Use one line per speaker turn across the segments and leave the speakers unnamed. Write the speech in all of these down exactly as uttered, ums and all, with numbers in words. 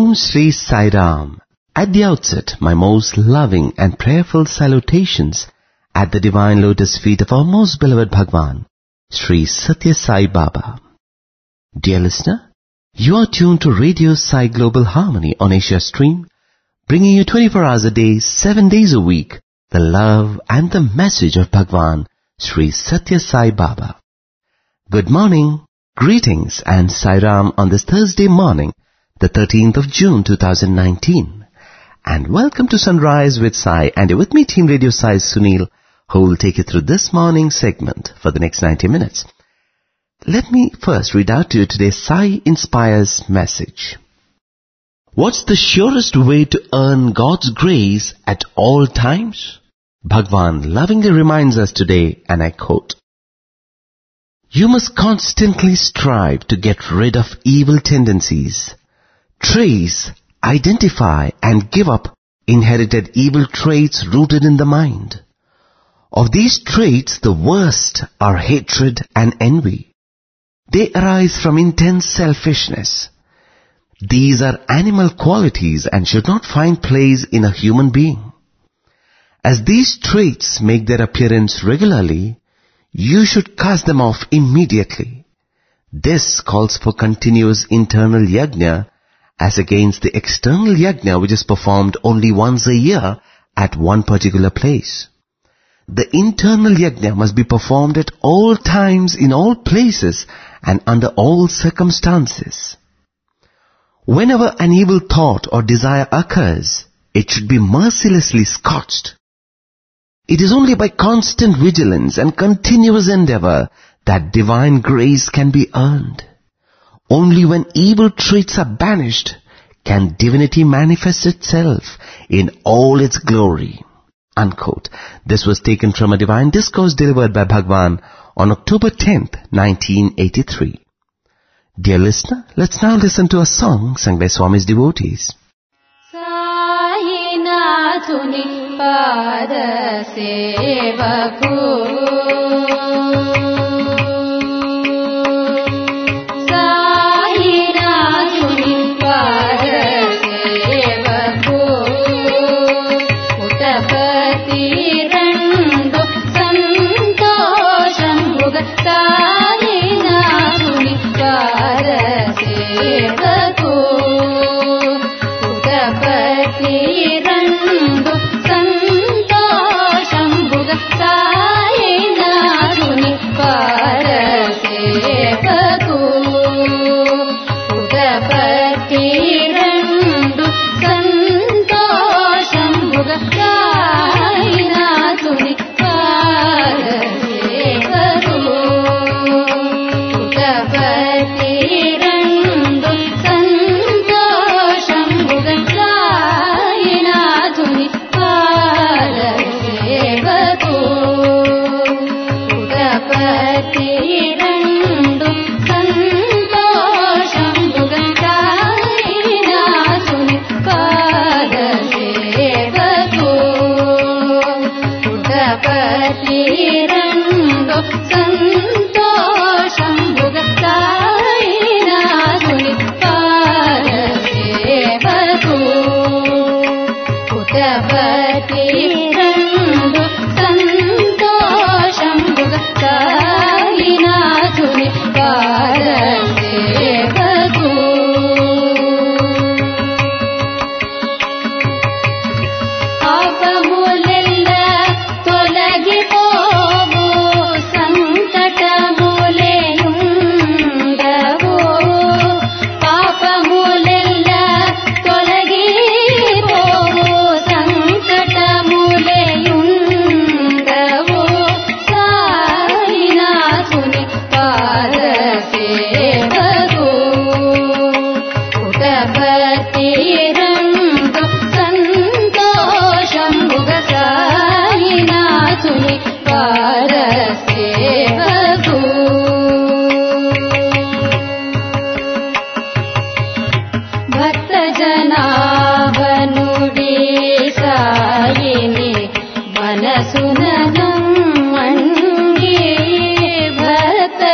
Om Shri Sai Ram. At the outset, my most loving and prayerful salutations at the divine lotus feet of our most beloved Bhagwan, Shri Satya Sai Baba. Dear listener, you are tuned to Radio Sai Global Harmony on Asia Stream, bringing you twenty-four hours a day, seven days a week, the love and the message of Bhagwan, Shri Satya Sai Baba. Good morning, greetings and Sai Ram on this Thursday morning, the thirteenth of June two thousand nineteen. And welcome to Sunrise with Sai, and you're with me, Team Radio Sai Sunil, who will take you through this morning segment for the next ninety minutes. Let me first read out to you today's Sai Inspires message. What's the surest way to earn God's grace at all times? Bhagwan lovingly reminds us today, and I quote, "You must constantly strive to get rid of evil tendencies, trace, identify and give up inherited evil traits rooted in the mind. Of these traits, the worst are hatred and envy. They arise from intense selfishness. These are animal qualities and should not find place in a human being. As these traits make their appearance regularly, you should cast them off immediately. This calls for continuous internal yajna as against the external yajna which is performed only once a year at one particular place. The internal yajna must be performed at all times, in all places, and under all circumstances. Whenever an evil thought or desire occurs, it should be mercilessly scorched. It is only by constant vigilance and continuous endeavor that divine grace can be earned. Only when evil traits are banished can divinity manifest itself in all its glory." Unquote. This was taken from a divine discourse delivered by Bhagwan on October tenth, nineteen eighty-three. Dear listener, let's now listen to a song sung by Swami's devotees.
Sainathuni pada sevaku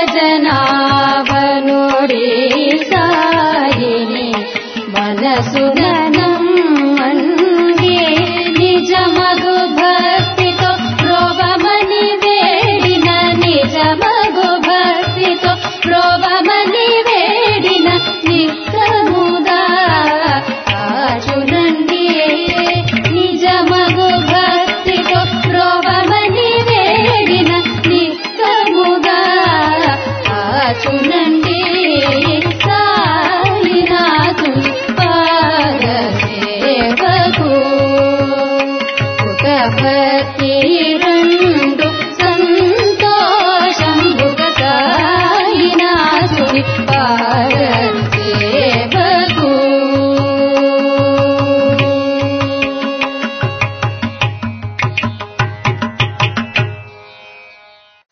మనసు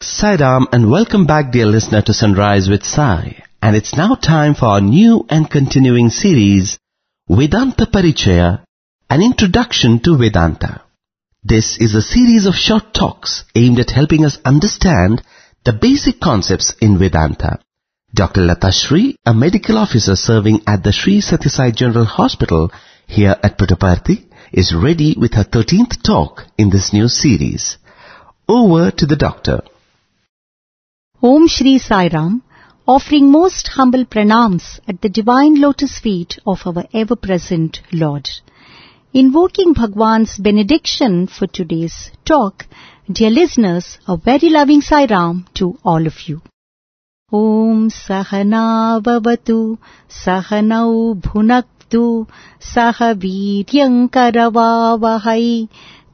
Sai Ram, and welcome back, dear listener, to Sunrise with Sai. And it's now time for our new and continuing series, Vedanta Parichaya, an introduction to Vedanta. This is a series of short talks aimed at helping us understand the basic concepts in Vedanta. Doctor Lata Shri, a medical officer serving at the Sri Sathya Sai General Hospital here at Puttaparthi, is ready with her thirteenth talk in this new series. Over to the doctor.
Om Shri Sai Ram, offering most humble pranams at the divine lotus feet of our ever-present Lord. Invoking Bhagwan's benediction for today's talk, dear listeners, a very loving Sai Ram to all of you. Om Sahana Vavatu Sahanau Bhunaktu Saha Viryam Karavavahai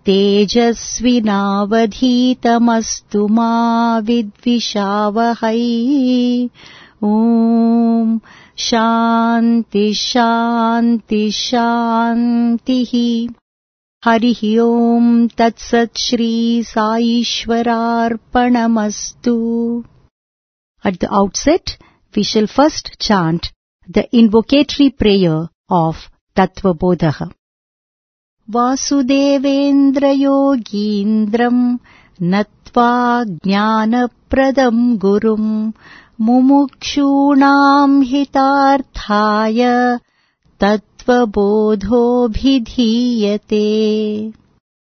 Tejasvinavadhitamastu ma vidvishavahai. Om Shanti Shanti Shantihi. Harihi Om Tatsat Shri Saishwararpanamastu. At the outset, we shall first chant the invocatory prayer of Tattva Bodha. Vasudevendra Yogindram Natva Jnanapradam Gurum Mumukshunam Hitarthaya Tattva Bodho Bhidhiyate.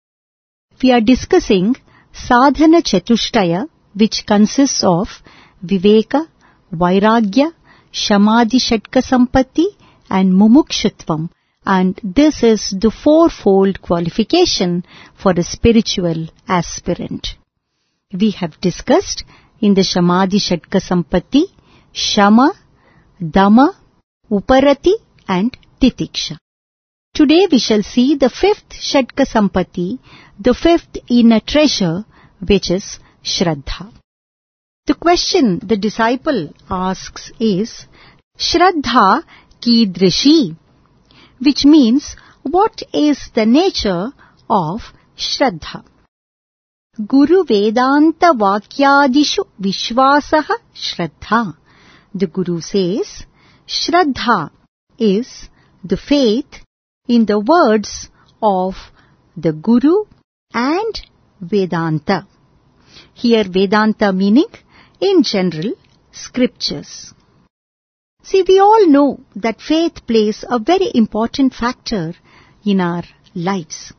We are discussing Sadhana Chatushtaya, which consists of Viveka, Vairagya, Shamadhi Shatka Sampatti and Mumukshutvam. And this is the fourfold qualification for a spiritual aspirant. We have discussed in the Shamadhi Shatka Sampatti, Shama, Dama, Uparati and Titiksha. Today we shall see the fifth Shatka Sampatti, the fifth inner treasure, which is Shraddha. The question the disciple asks is, Shraddha Kidrishi, which means, what is the nature of Shraddha? Guru Vedanta Vakyadishu Vishwasaha Shraddha. The Guru says, Shraddha is the faith in the words of the Guru and Vedanta. Here Vedanta meaning, in general, scriptures. See, we all know that faith plays a very important factor in our lives.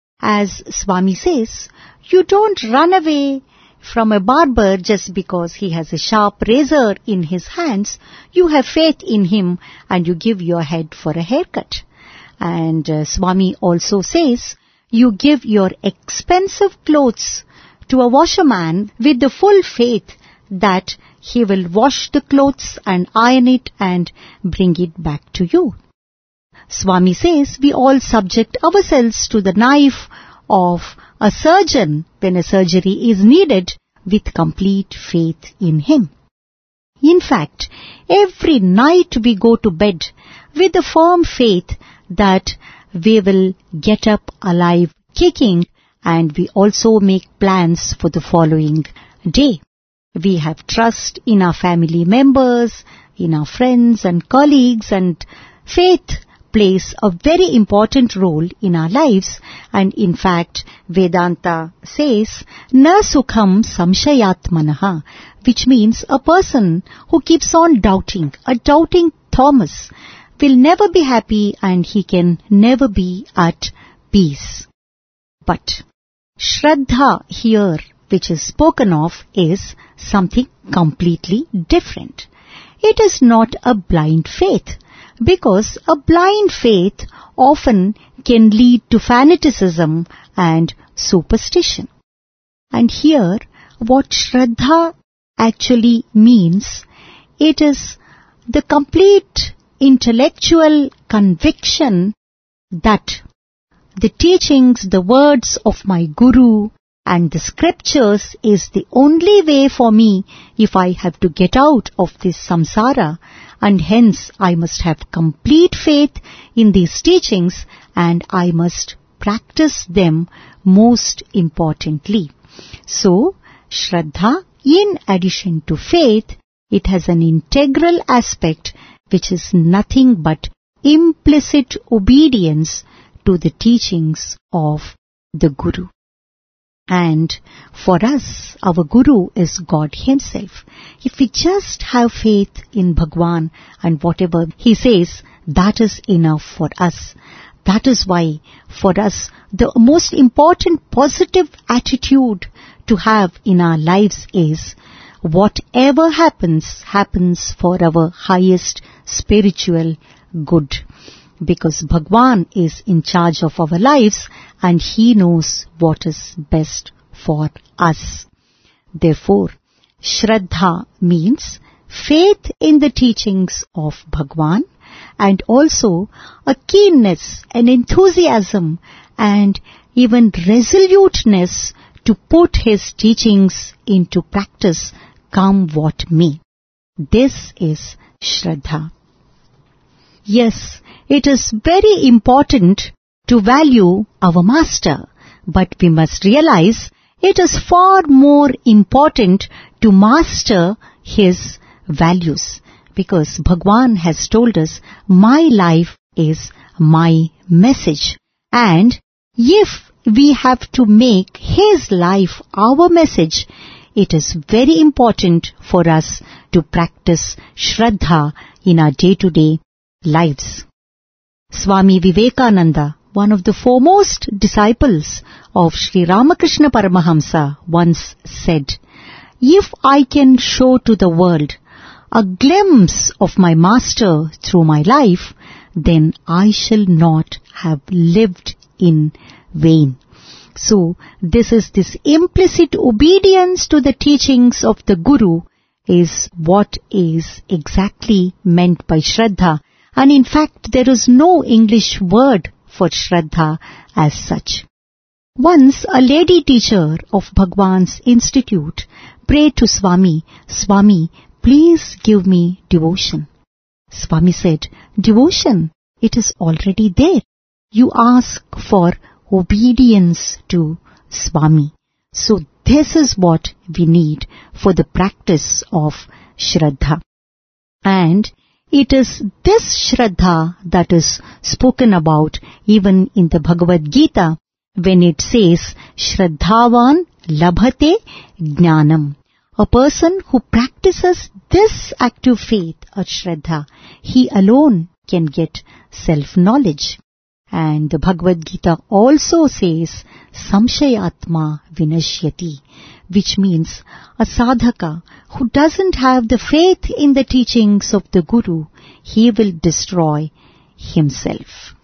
As Swami says, you don't run away from a barber just because he has a sharp razor in his hands. You have faith in him and you give your head for a haircut. And uh, Swami also says, you give your expensive clothes to a washerman with the full faith that he will wash the clothes and iron it and bring it back to you. Swami says we all subject ourselves to the knife of a surgeon when a surgery is needed with complete faith in him. In fact, every night we go to bed with a firm faith that we will get up alive kicking, and we also make plans for the following day. We have trust in our family members, in our friends and colleagues, and faith plays a very important role in our lives. And in fact, Vedanta says, Na sukham samshayatmanaha, which means a person who keeps on doubting, a doubting Thomas, will never be happy and he can never be at peace. But Shraddha here, which is spoken of, is something completely different. It is not a blind faith, because a blind faith often can lead to fanaticism and superstition. And here, what Shraddha actually means, it is the complete intellectual conviction that the teachings, the words of my Guru and the scriptures is the only way for me if I have to get out of this samsara, and hence I must have complete faith in these teachings and I must practice them most importantly. So, Shraddha in addition to faith, it has an integral aspect which is nothing but implicit obedience to the teachings of the Guru. And for us, our Guru is God Himself. If we just have faith in Bhagwan and whatever He says, that is enough for us. That is why, for us, the most important positive attitude to have in our lives is, whatever happens, happens for our highest spiritual good. Because Bhagwan is in charge of our lives and He knows what is best for us. Therefore, Shraddha means faith in the teachings of Bhagwan, and also a keenness, an enthusiasm, and even resoluteness to put His teachings into practice, come what may. This is Shraddha. Yes, it is very important to value our Master, but we must realize it is far more important to master His values. Because Bhagwan has told us, my life is my message. And if we have to make His life our message, it is very important for us to practice Shraddha in our day-to-day lives. Swami Vivekananda, one of the foremost disciples of Sri Ramakrishna Paramahamsa, once said, "If I can show to the world a glimpse of my Master through my life, then I shall not have lived in vain." So, this is this implicit obedience to the teachings of the Guru is what is exactly meant by Shraddha. And in fact, there is no English word for Shraddha as such. Once a lady teacher of Bhagwan's Institute prayed to Swami, "Swami, please give me devotion." Swami said, "Devotion, it is already there. You ask for obedience to Swami." So this is what we need for the practice of Shraddha. And it is this Shraddha that is spoken about even in the Bhagavad Gita when it says, "Shraddhavan labhate jnanam." A person who practices this active faith or Shraddha, he alone can get self-knowledge. And the Bhagavad Gita also says, "Samshayatma vinashyati," which means a sadhaka who doesn't have the faith in the teachings of the Guru, he will destroy himself.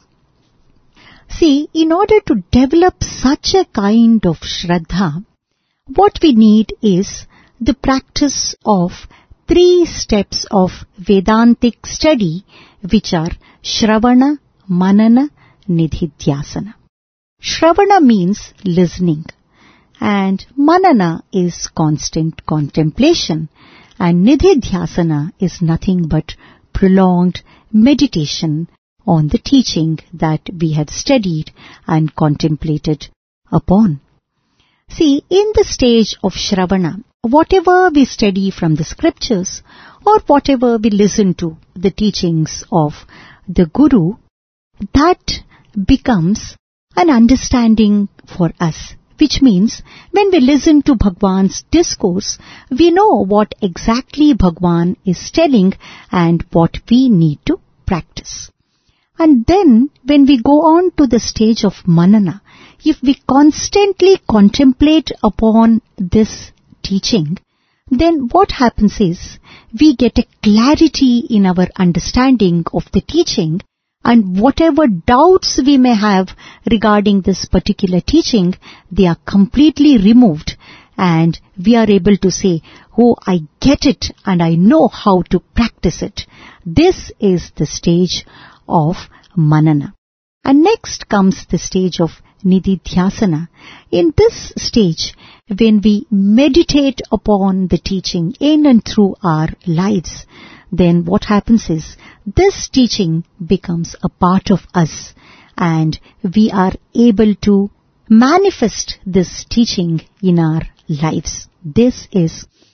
See, in order to develop such a kind of Shraddha, what we need is the practice of three steps of Vedantic study, which are Shravana, Manana, Nididhyasana. Shravana means listening, and Manana is constant contemplation, and Nididhyasana is nothing but prolonged meditation on the teaching that we have studied and contemplated upon. See, in the stage of Shravana, whatever we study from the scriptures or whatever we listen to, the teachings of the Guru, that becomes an understanding for us. Which means, when we listen to Bhagwan's discourse, we know what exactly Bhagwan is telling and what we need to practice. And then, when we go on to the stage of Manana, if we constantly contemplate upon this teaching, then what happens is, we get a clarity in our understanding of the teaching, and whatever doubts we may have regarding this particular teaching, they are completely removed, and we are able to say, "Oh, I get it and I know how to practice it." This is the stage of Manana. And next comes the stage of Nididhyasana. In this stage, when we meditate upon the teaching in and through our lives, then what happens is, this teaching becomes a part of us, and we are able to manifest this teaching in our lives. This is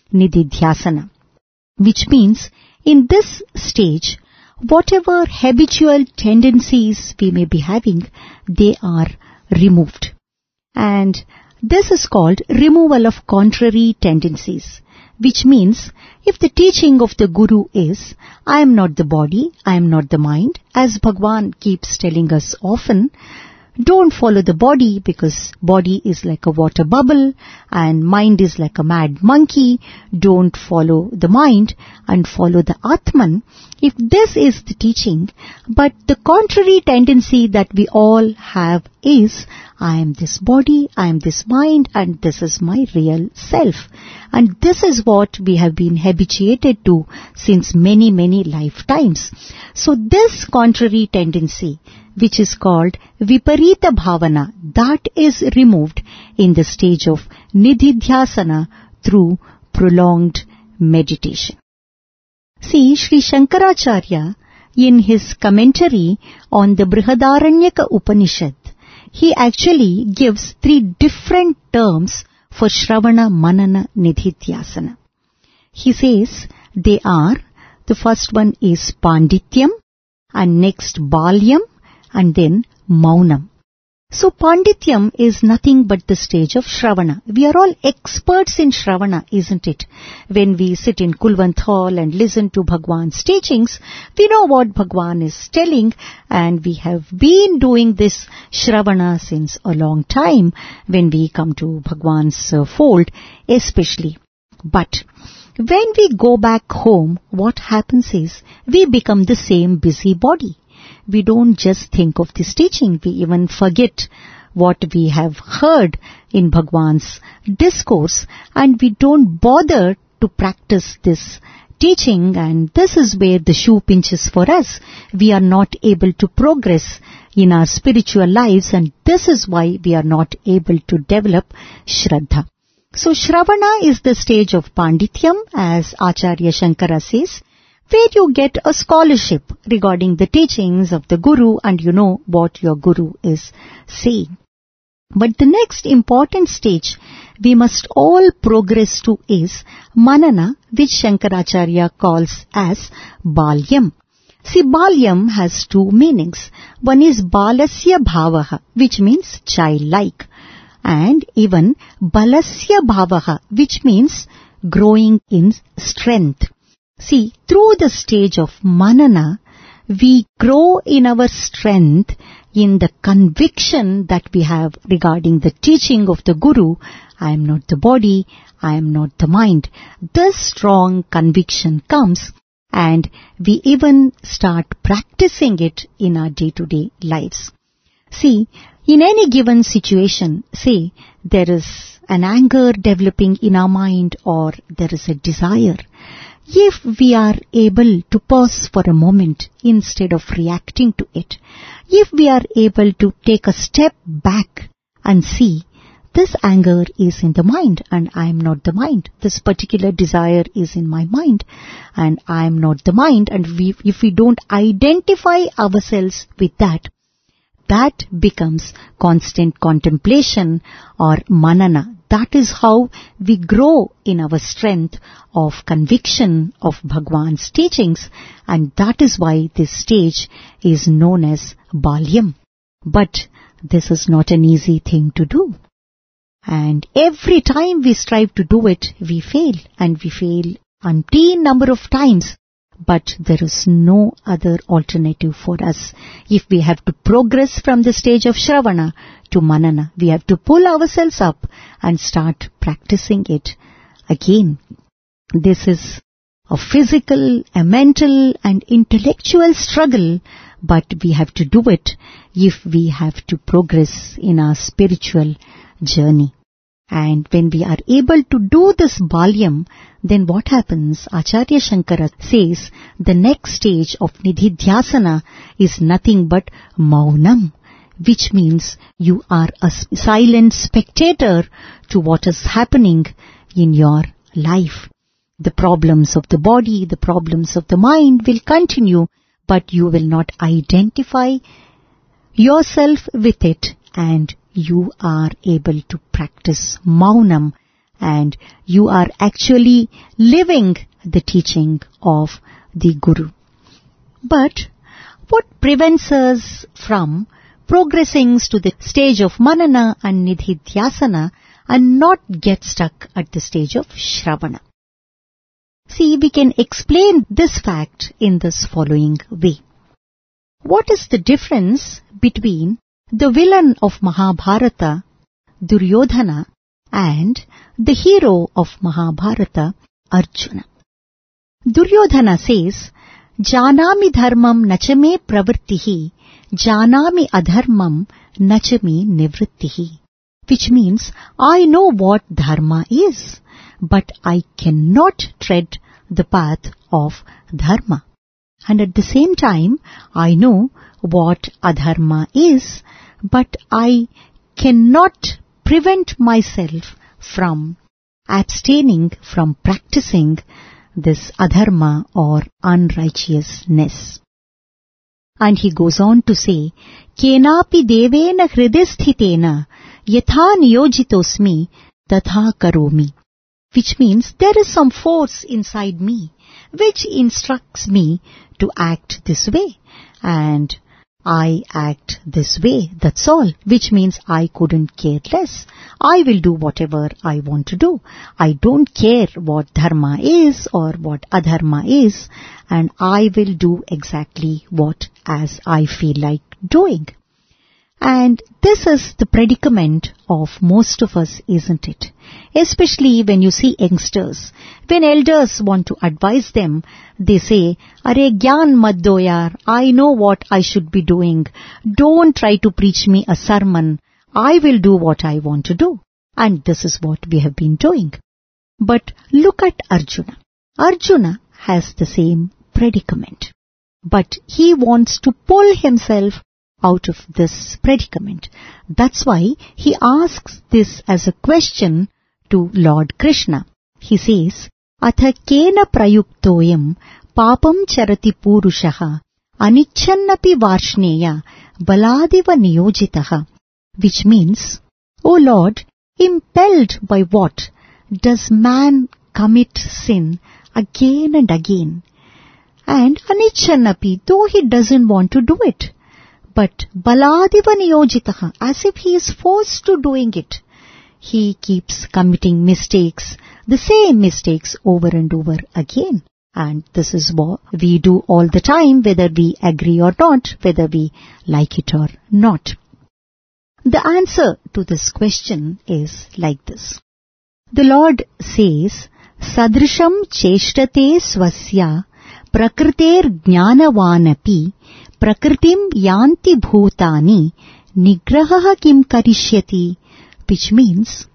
Nididhyasana, which means in this stage, whatever habitual tendencies we may be having, they are removed. And this is called removal of contrary tendencies, which means if the teaching of the Guru is, I am not the body, I am not the mind, as Bhagwan keeps telling us often, don't follow the body because body is like a water bubble and mind is like a mad monkey. Don't follow the mind and follow the Atman. If this is the teaching, but the contrary tendency that we all have is, I am this body, I am this mind, and this is my real self. And this is what we have been habituated to since many, many lifetimes. So this contrary tendency, which is called Viparita Bhavana, that is removed in the stage of Nididhyasana through prolonged meditation. See, Sri Shankaracharya, in his commentary on the Brihadaranyaka Upanishad, he actually gives three different terms for Shravana, Manana, Nididhyasana. He says they are, the first one is Pandityam, and next Balyam, and then Maunam. So Pandityam is nothing but the stage of Shravana. We are all experts in Shravana, isn't it? When we sit in Kulwant Hall and listen to Bhagwan's teachings, we know what Bhagwan is telling, and we have been doing this Shravana since a long time when we come to Bhagwan's uh, fold especially. But when we go back home, what happens is we become the same busybody. We don't just think of this teaching, we even forget what we have heard in Bhagwan's discourse, and we don't bother to practice this teaching, and this is where the shoe pinches for us. We are not able to progress in our spiritual lives, and this is why we are not able to develop Shraddha. So Shravana is the stage of Pandityam, as Acharya Shankara says, where you get a scholarship regarding the teachings of the Guru and you know what your Guru is saying. But the next important stage we must all progress to is Manana, which Shankaracharya calls as Balyam. See, Balyam has two meanings. One is Balasya Bhavaha, which means childlike, and even Balasya Bhavaha, which means growing in strength. See, through the stage of Manana, we grow in our strength in the conviction that we have regarding the teaching of the Guru, I am not the body, I am not the mind. This strong conviction comes and we even start practicing it in our day-to-day lives. See, in any given situation, say there is an anger developing in our mind or there is a desire. If we are able to pause for a moment instead of reacting to it, if we are able to take a step back and see, this anger is in the mind and I am not the mind. This particular desire is in my mind and I am not the mind. And we, if we don't identify ourselves with that, that becomes constant contemplation or manana. That is how we grow in our strength of conviction of Bhagwan's teachings, and that is why this stage is known as Balyam. But this is not an easy thing to do. And every time we strive to do it, we fail, and we fail umpteen number of times. But there is no other alternative for us. If we have to progress from the stage of Shravana to Manana, we have to pull ourselves up and start practicing it again. This is a physical, a mental and intellectual struggle, but we have to do it if we have to progress in our spiritual journey. And when we are able to do this Balyam, then what happens? Acharya Shankara says the next stage of Nididhyasana is nothing but Maunam, which means you are a silent spectator to what is happening in your life. The problems of the body, the problems of the mind will continue, but you will not identify yourself with it, and you are able to practice Maunam and you are actually living the teaching of the Guru. But what prevents us from progressing to the stage of Manana and Nididhyasana and not get stuck at the stage of Shravana? See, we can explain this fact in this following way. What is the difference between the villain of Mahabharata, Duryodhana, and the hero of Mahabharata, Arjuna? Duryodhana says, Janami dharmam nachame pravrittihi, janami adharmam nachame nivrittihi, which means, I know what dharma is, but I cannot tread the path of dharma. And at the same time, I know what adharma is, but I cannot prevent myself from abstaining from practicing this adharma or unrighteousness. And he goes on to say, Kenapi devena hridisthitena yatha niyojitosmi tatha karomi, which means there is some force inside me which instructs me to act this way, and I act this way, that's all, which means I couldn't care less. I will do whatever I want to do. I don't care what dharma is or what adharma is, and I will do exactly what as I feel like doing. And this is the predicament of most of us, isn't it? Especially when you see youngsters. When elders want to advise them, they say, Are gyan mat do yaar, I know what I should be doing. Don't try to preach me a sermon. I will do what I want to do. And this is what we have been doing. But look at Arjuna. Arjuna has the same predicament. But he wants to pull himself out of this predicament. That's why he asks this as a question to Lord Krishna. He says, Atha kena prayuktoyam papam charati purushaha anichannapi varshneya baladiva niyojitaha, which means, O Lord, impelled by what does man commit sin again and again? And anichannapi, though he doesn't want to do it, but baladiva niyojitaha, as if he is forced to doing it. He keeps committing mistakes, the same mistakes over and over again. And this is what we do all the time, whether we agree or not, whether we like it or not. The answer to this question is like this. The Lord says, Sadrisham cheshtate swasya prakriter jnanavanapi prakritim yanti bhutani nigraha kim karishyati, which means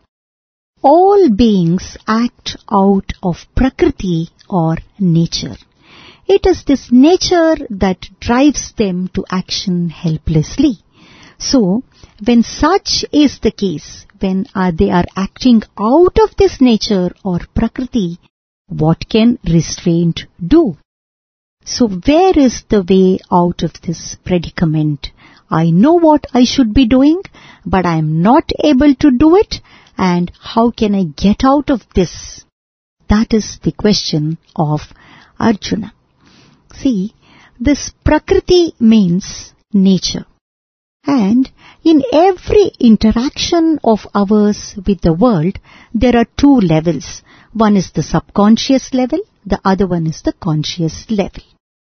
all beings act out of prakriti or nature. It is this nature that drives them to action helplessly. So, when such is the case, when uh, they are acting out of this nature or prakriti, what can restraint do? So where is the way out of this predicament? I know what I should be doing, but I am not able to do it, and how can I get out of this? That is the question of Arjuna. See, this prakriti means nature. And in every interaction of ours with the world, there are two levels. One is the subconscious level, the other one is the conscious level.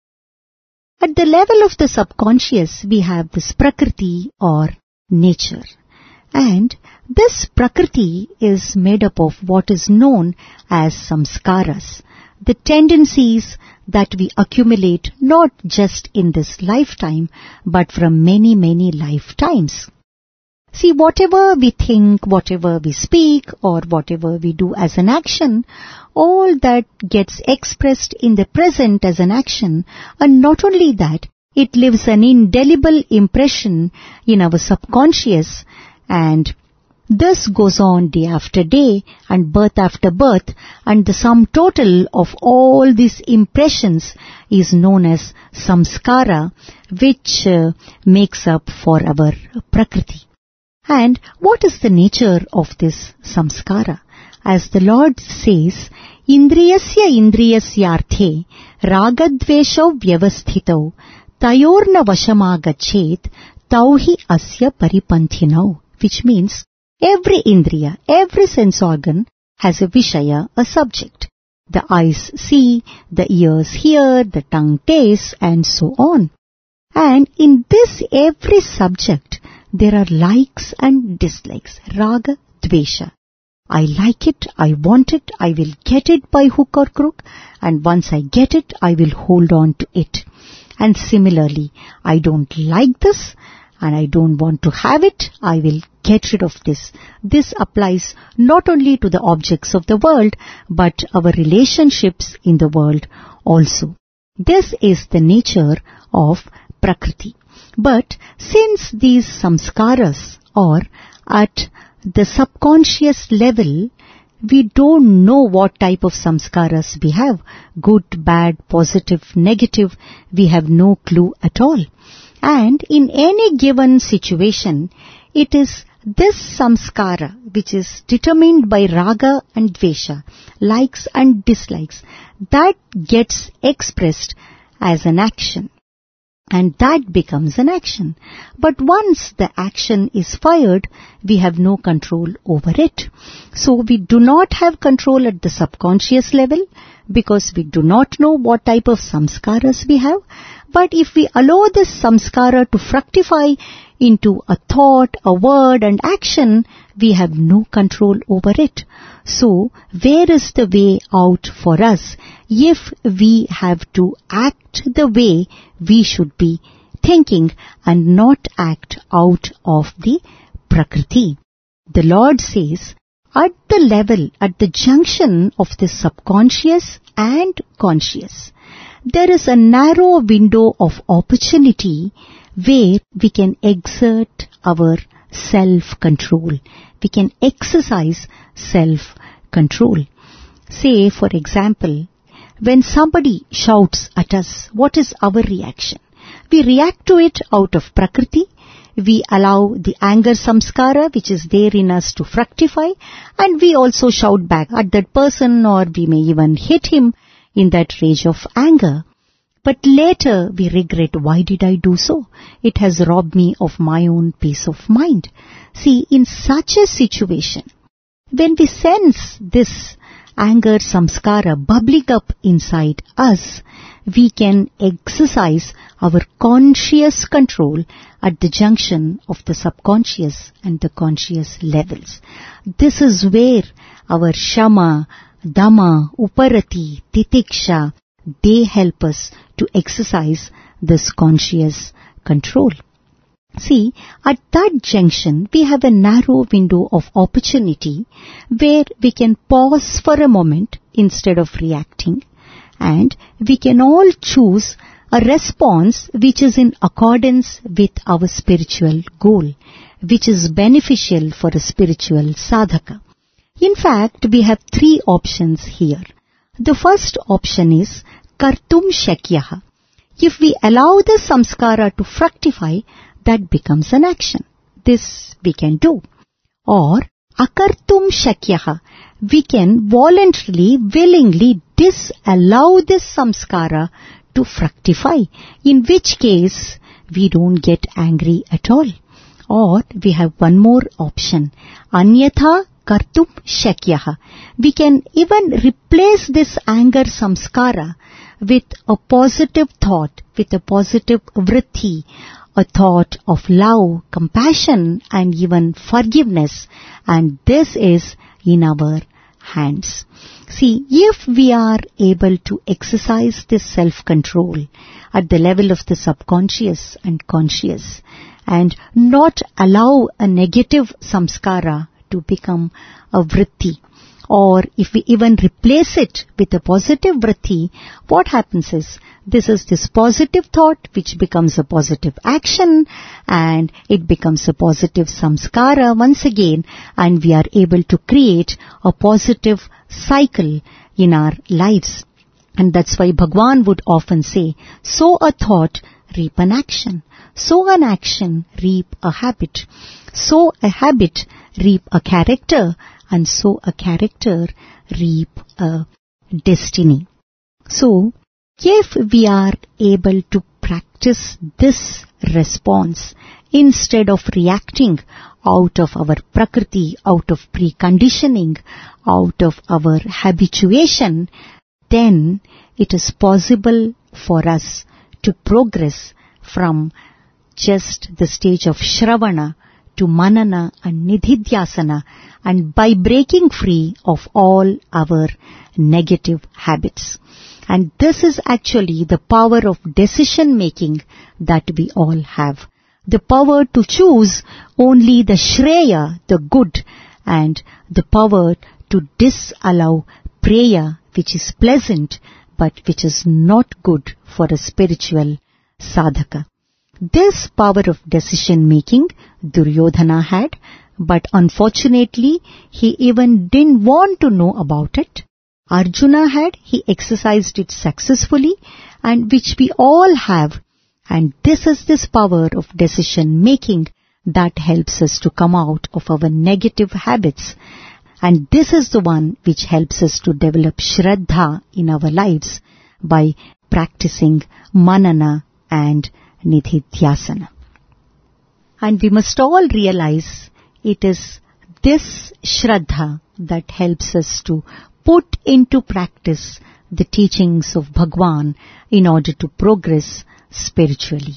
At the level of the subconscious, we have this prakriti or nature. And this prakriti is made up of what is known as samskaras, the tendencies that we accumulate not just in this lifetime, but from many, many lifetimes. See, whatever we think, whatever we speak, or whatever we do as an action, all that gets expressed in the present as an action, and not only that, it leaves an indelible impression in our subconscious, and this goes on day after day and birth after birth, and the sum total of all these impressions is known as samskara, which uh, makes up for our prakriti. And what is the nature of this samskara? as the Lord says, Indriyasya indriyasyarthe ragadvesho vyavasthitau tayorna vashamagachet tauhi asya paripanthinau, which means every indriya, every sense organ has a vishaya, a subject. The eyes see, the ears hear, the tongue tastes, and so on. And in this every subject, there are likes and dislikes, raga, dvesha. I like it, I want it, I will get it by hook or crook, and once I get it, I will hold on to it. And similarly, I don't like this, and I don't want to have it, I will get rid of this. This applies not only to the objects of the world, but our relationships in the world also. This is the nature of Prakriti. But since these samskaras are at the subconscious level, we don't know what type of samskaras we have. Good, bad, positive, negative. We have no clue at all. And in any given situation, it is this samskara which is determined by raga and dvesha, likes and dislikes, that gets expressed as an action. And that becomes an action. But once the action is fired, we have no control over it. So we do not have control at the subconscious level because we do not know what type of samskaras we have. But if we allow this samskara to fructify into a thought, a word and action, we have no control over it. So, where is the way out for us if we have to act the way we should be thinking and not act out of the Prakriti? The Lord says, at the level, at the junction of the subconscious and conscious, there is a narrow window of opportunity where we can exert our self-control. We can exercise self-control. Say, for example, when somebody shouts at us, what is our reaction? We react to it out of Prakriti. We allow the anger samskara which is there in us to fructify, and we also shout back at that person, or we may even hit him in that rage of anger. But later we regret, why did I do so? It has robbed me of my own peace of mind. See, in such a situation, when we sense this anger samskara bubbling up inside us, we can exercise our conscious control at the junction of the subconscious and the conscious levels. This is where our Shama, Dama, Uparati, Titiksha, they help us to exercise this conscious control. See, at that junction, we have a narrow window of opportunity where we can pause for a moment instead of reacting, and we can all choose a response which is in accordance with our spiritual goal, which is beneficial for a spiritual sadhaka. In fact, we have three options here. The first option is kartum shakyaha. If we allow the samskara to fructify, that becomes an action. This we can do. Or akartum shakyaha. We can voluntarily, willingly disallow this samskara to fructify, in which case we don't get angry at all. Or we have one more option. Anyatha kartum shakyaha. We can even replace this anger samskara with a positive thought, with a positive vritti, a thought of love, compassion and even forgiveness. And this is in our hands. See, if we are able to exercise this self-control at the level of the subconscious and conscious and not allow a negative samskara to become a vritti, or if we even replace it with a positive vritti, what happens is, this is this positive thought which becomes a positive action, and it becomes a positive samskara once again, and we are able to create a positive cycle in our lives. And that's why Bhagwan would often say, sow a thought, reap an action. Sow an action, reap a habit. Sow a habit, reap a character. and sow a character, reap a destiny. So, if we are able to practice this response instead of reacting out of our prakriti, out of preconditioning, out of our habituation, then it is possible for us to progress from just the stage of Shravana to Manana and Nididhyasana, and by breaking free of all our negative habits. And this is actually the power of decision making that we all have. The power to choose only the Shreya, the good, and the power to disallow Preya, which is pleasant, but which is not good for a spiritual sadhaka. This power of decision making Duryodhana had, but unfortunately he even didn't want to know about it. Arjuna had, he exercised it successfully, and which we all have. And this is this power of decision making that helps us to come out of our negative habits. And this is the one which helps us to develop Shraddha in our lives by practicing Manana and Nididhyasana. And we must all realize it is this Shraddha that helps us to put into practice the teachings of Bhagwan in order to progress spiritually.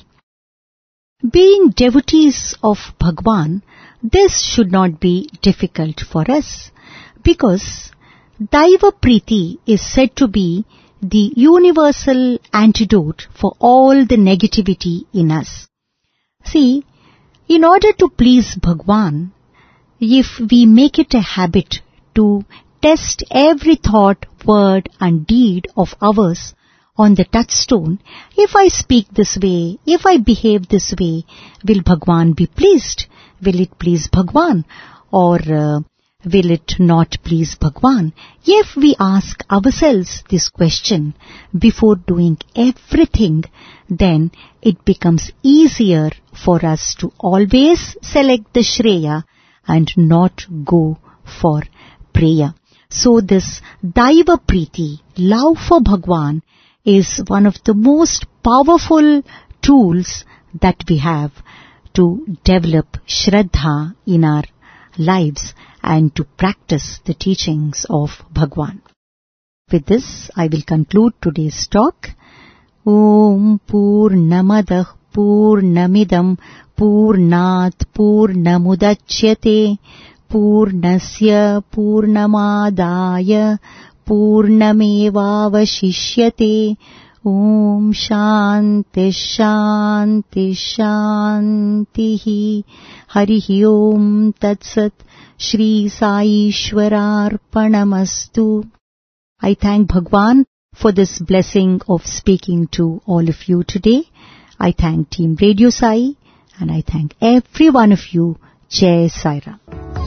Being devotees of Bhagwan, this should not be difficult for us, because Daiva Priti is said to be the universal antidote for all the negativity in us. See, in order to please Bhagwan, if we make it a habit to test every thought, word and deed of ours on the touchstone, if I speak this way, if I behave this way, will Bhagwan be pleased? Will it please Bhagwan? Or uh, will it not please Bhagwan? If we ask ourselves this question before doing everything, then it becomes easier for us to always select the Shreya and not go for Preya. So this Daiva Priti, love for Bhagwan, is one of the most powerful tools that we have to develop Shraddha in our lives and to practice the teachings of Bhagwan. With this, I will conclude today's talk. Om Purnamadah Purnamidam Purnat Purnamudachyate Purnasya Purnamadaya Purnamevavashishyate. Om Shanti Shanti Shantihi. Harihi Om Tatsat. Shri Sai Ishwararpanamastu. I thank Bhagwan for this blessing of speaking to all of you today. I thank Team Radio Sai, and I thank every one of you. Jai Sai Ram.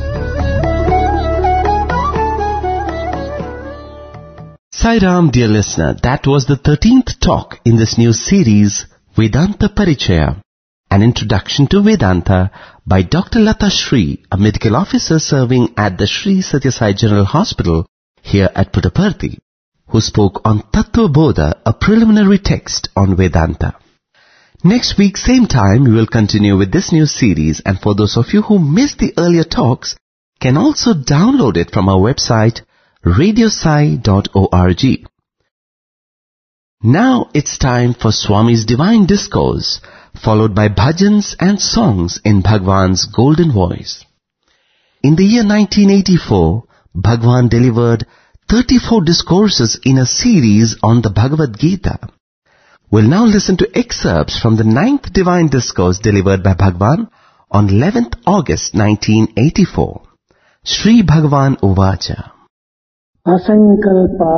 Sai Ram, dear listener, that was the thirteenth talk in this new series, Vedanta Parichaya, an introduction to Vedanta by Doctor Lata Shri, a medical officer serving at the Sri Sathya Sai General Hospital here at Puttaparthi, who spoke on Tattva Bodha, a preliminary text on Vedanta. Next week, same time, we will continue with this new series, and for those of you who missed the earlier talks, can also download it from our website, radio sai dot org. Now it's time for Swami's Divine Discourse, followed by bhajans and songs in Bhagwan's golden voice. In the year nineteen eighty-four, Bhagwan delivered thirty-four discourses in a series on the Bhagavad Gita. We'll now listen to excerpts from the ninth Divine Discourse delivered by Bhagwan on eleventh August nineteen eighty-four. Shri Bhagwan Uvacha.
Asankalpa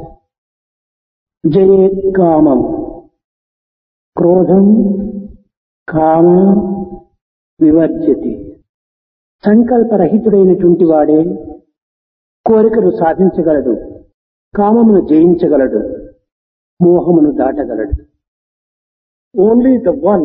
Jayet Kamam Krodham Kama Vivarjati. సంకల్పరహితుడైనటువంటి వాడే కోరికలు సాధించగలడు, కామమును జయించగలడు, మోహమును దాటగలడు. Only the one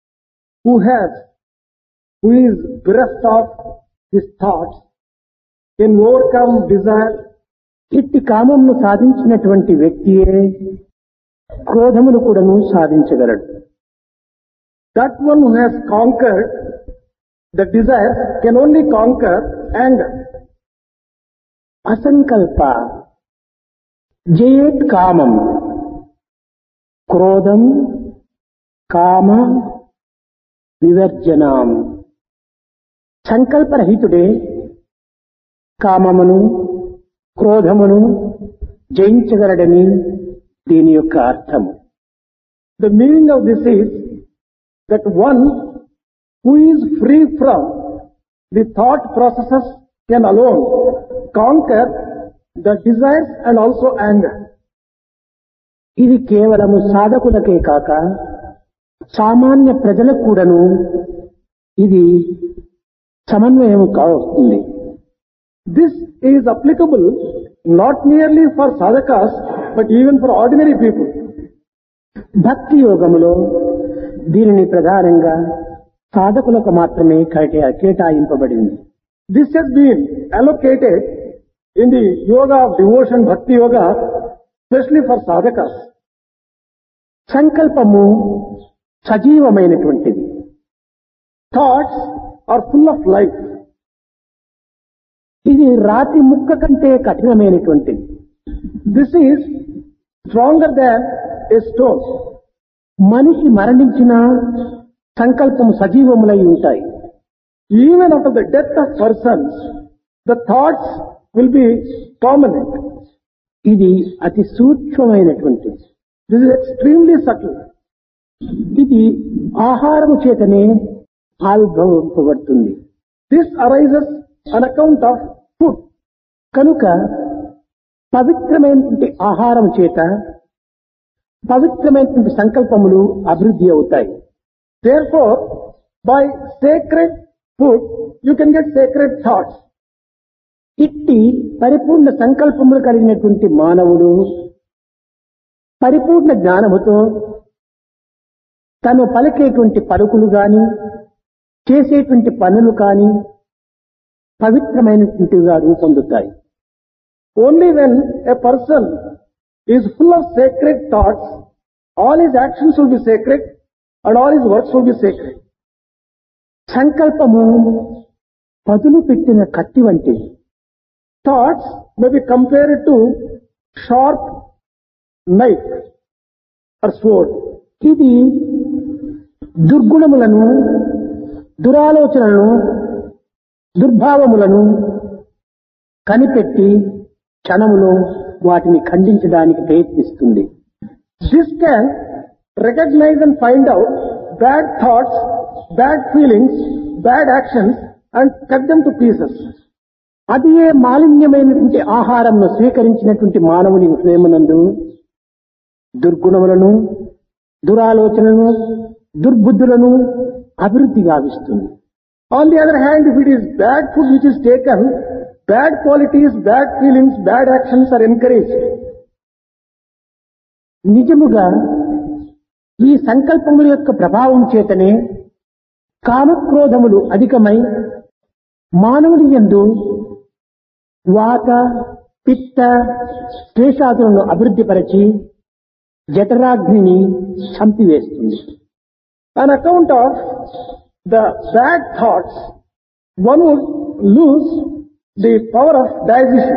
who has, who is bereft of his thoughts can overcome desire. ఇట్టి కామమును సాధించినటువంటి వ్యక్తియే క్రోధమును కూడాను సాధించగలడు. That one who has conquered the desire can only conquer anger. అసంకల్ప జయేత్ కామం. క్రోధం కామ వివర్జనం. సంకల్పరహితుడే కామమును క్రోధమును జయించగలడని దీని యొక్క అర్థము. The meaning of this is that one who is free from the thought processes can alone conquer the desires and also anger. ఇది కేవలము సాధకులకే కాక సామాన్య ప్రజలకు కూడాను ఇది సమన్వయం కావస్తుంది. This is applicable not merely for sadhakas but even for ordinary people. భక్తి యోగములో దీనిని ప్రధానంగా సాధకులకు మాత్రమే కేటాయింపబడింది. This has been allocated in the yoga of devotion, bhakti yoga, especially for sadhakas. సంకల్పము సజీవమైనటువంటిది. Thoughts are full of life. ఇది రాతి ముక్క కంటే కఠినమైనటువంటిది. This is stronger than a stone. మనిషి మరణించిన సంకల్పము సజీవములై ఉంటాయి. Even after the death of persons, the thoughts will be permanent. ఇది అతి సూక్ష్మమైనటువంటిది. This is extremely subtle. ఇది ఆహారము చేతనే ఆవిర్భవింపబడుతుంది. This arises on account of food. కనుక పవిత్రమైనటువంటి ఆహారం చేత పవిత్రమైనటువంటి సంకల్పములు అభివృద్ధి అవుతాయి. Therefore, by sacred food, you can get sacred thoughts. ఇట్టి పరిపూర్ణ సంకల్పములు కలిగినటువంటి మానవుడు పరిపూర్ణ జ్ఞానముతో తను పలికేటువంటి పలుకులు గాని చేసేటువంటి పనులు కాని పవిత్రమైనటువంటివిగా రూపొందుతాయి. Only when a person is full of sacred thoughts, all his actions will be sacred and all his works will be sacred. సంకల్పము పదులు పెట్టిన కత్తి వంటిది. Thoughts may be compared to sharp knife or sword. ఇది దుర్గుణములను, దురాలోచనలను, దుర్భావములను కనిపెట్టి క్షణములో వాటిని ఖండించడానికి ప్రయత్నిస్తుంది. This can recognize and find out bad thoughts, bad feelings, bad actions and cut them to pieces. అది ఏ మాలిన్యమైనటువంటి ఆహారంను స్వీకరించినటువంటి మానవుని హృదయమునందు దుర్గుణములను, దురాలోచనలను, దుర్బుద్ధులను అభివృద్ధి గావిస్తుంది. On the other hand, if it is bad food which is taken, bad qualities, bad feelings, bad actions are encouraged. నిజముగా ఈ సంకల్పముల యొక్క ప్రభావం చేతనే కామక్రోధములు అధికమై మానవుని యందు వాత, పిత్త, శ్లేషాదులను అభివృద్ధిపరచి జఠరాగ్నిని చంపివేస్తుంది. On account of the bad thoughts, one would lose the power of digestion.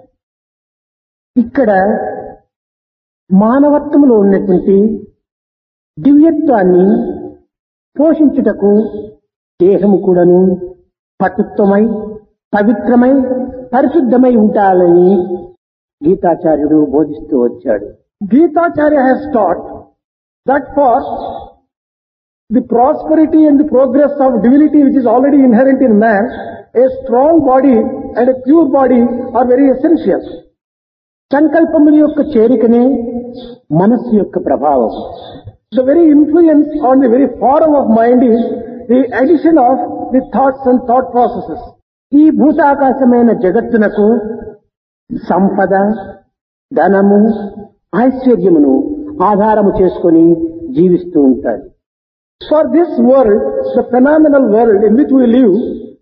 ఇక్కడ మానవత్వములో ఉన్నటువంటి దివ్యత్వాన్ని పోషించుటకు దేహము కూడాను పటుత్వమై, పవిత్రమై, పరిశుద్ధమై ఉండాలని గీతాచార్యుడు బోధిస్తూ వచ్చాడు. Gitacharya has taught that for the prosperity and the progress of divinity which is already inherent in man, a strong body and a pure body are very essential. సంకల్పముల యొక్క చేరికనే మనస్సు యొక్క ప్రభావం. The very influence on the very forum of mind is the addition of the thoughts and thought processes. ఈ భూతాకాశమైన జగత్తునకు సంపద, ధనము, ఐశ్వర్యమును ఆధారము చేసుకొని జీవిస్తూ ఉంటారు. For this world, the phenomenal world in which we live,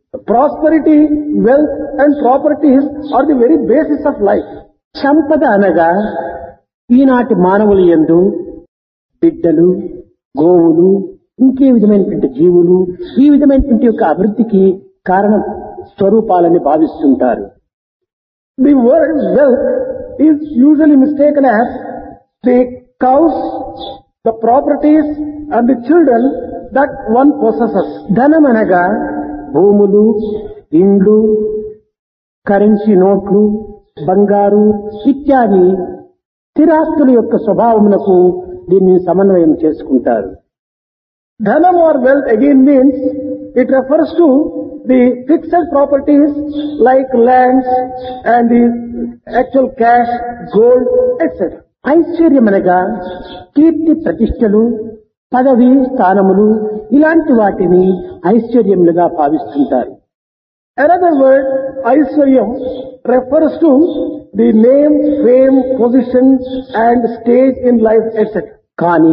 Prosperity, wealth and properties are the very basis of life. సంపద అనగా ఈనాటి మానవులు యందు బిడ్డలు, గోవులు, ఇంకే విధమైనటువంటి జీవులు ఈ విధమైనటువంటి యొక్క అభివృద్ధికి కారణ స్వరూపాలని భావిస్తుంటారు. The word wealth is usually mistaken as the cows, the properties and the children that one possesses. ధనం అనగా భూములు, ఇండ్లు, కరెన్సీ నోట్లు, బంగారు ఇత్యాది స్థిరాస్తుల యొక్క స్వభావమునకు దీన్ని సమన్వయం చేసుకుంటారు. ధనం or wealth again means it refers to the fixed properties like lands and the actual cash, gold, et cetera. ఐశ్వర్యం అనగా కీర్తి ప్రతిష్టలు, పదవి స్థానములు ఇలాంటి వాటిని ఐశ్వర్యములుగా భావిస్తుంటారు. Another word, ఐశ్వర్యం, refers to the name, fame, position and stage in life, et cetera. కానీ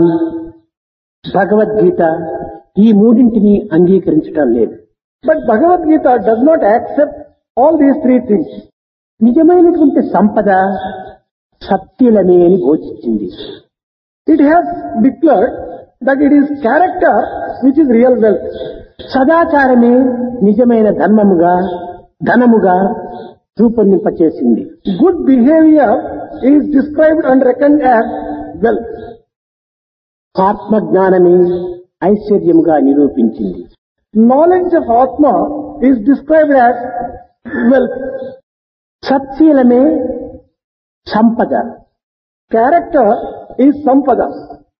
భగవద్గీత ఈ మూడింటిని అంగీకరించడం లేదు. But Bhagavad-gita does not accept all these three things. నిజమైనటువంటి సంపద సత్యులమే అని బోధించింది. It has declared that it is character which is real wealth. సదాచారమే నిజమైన ధర్మముగా ధనముగా రూపొందింపచేసింది. Good behavior is described and reckoned as wealth. ఆత్మజ్ఞానమే ఐశ్వర్యముగా నిరూపించింది. Knowledge of Atma is described as wealth. సత్శీలమే సంపద. Character is sampada.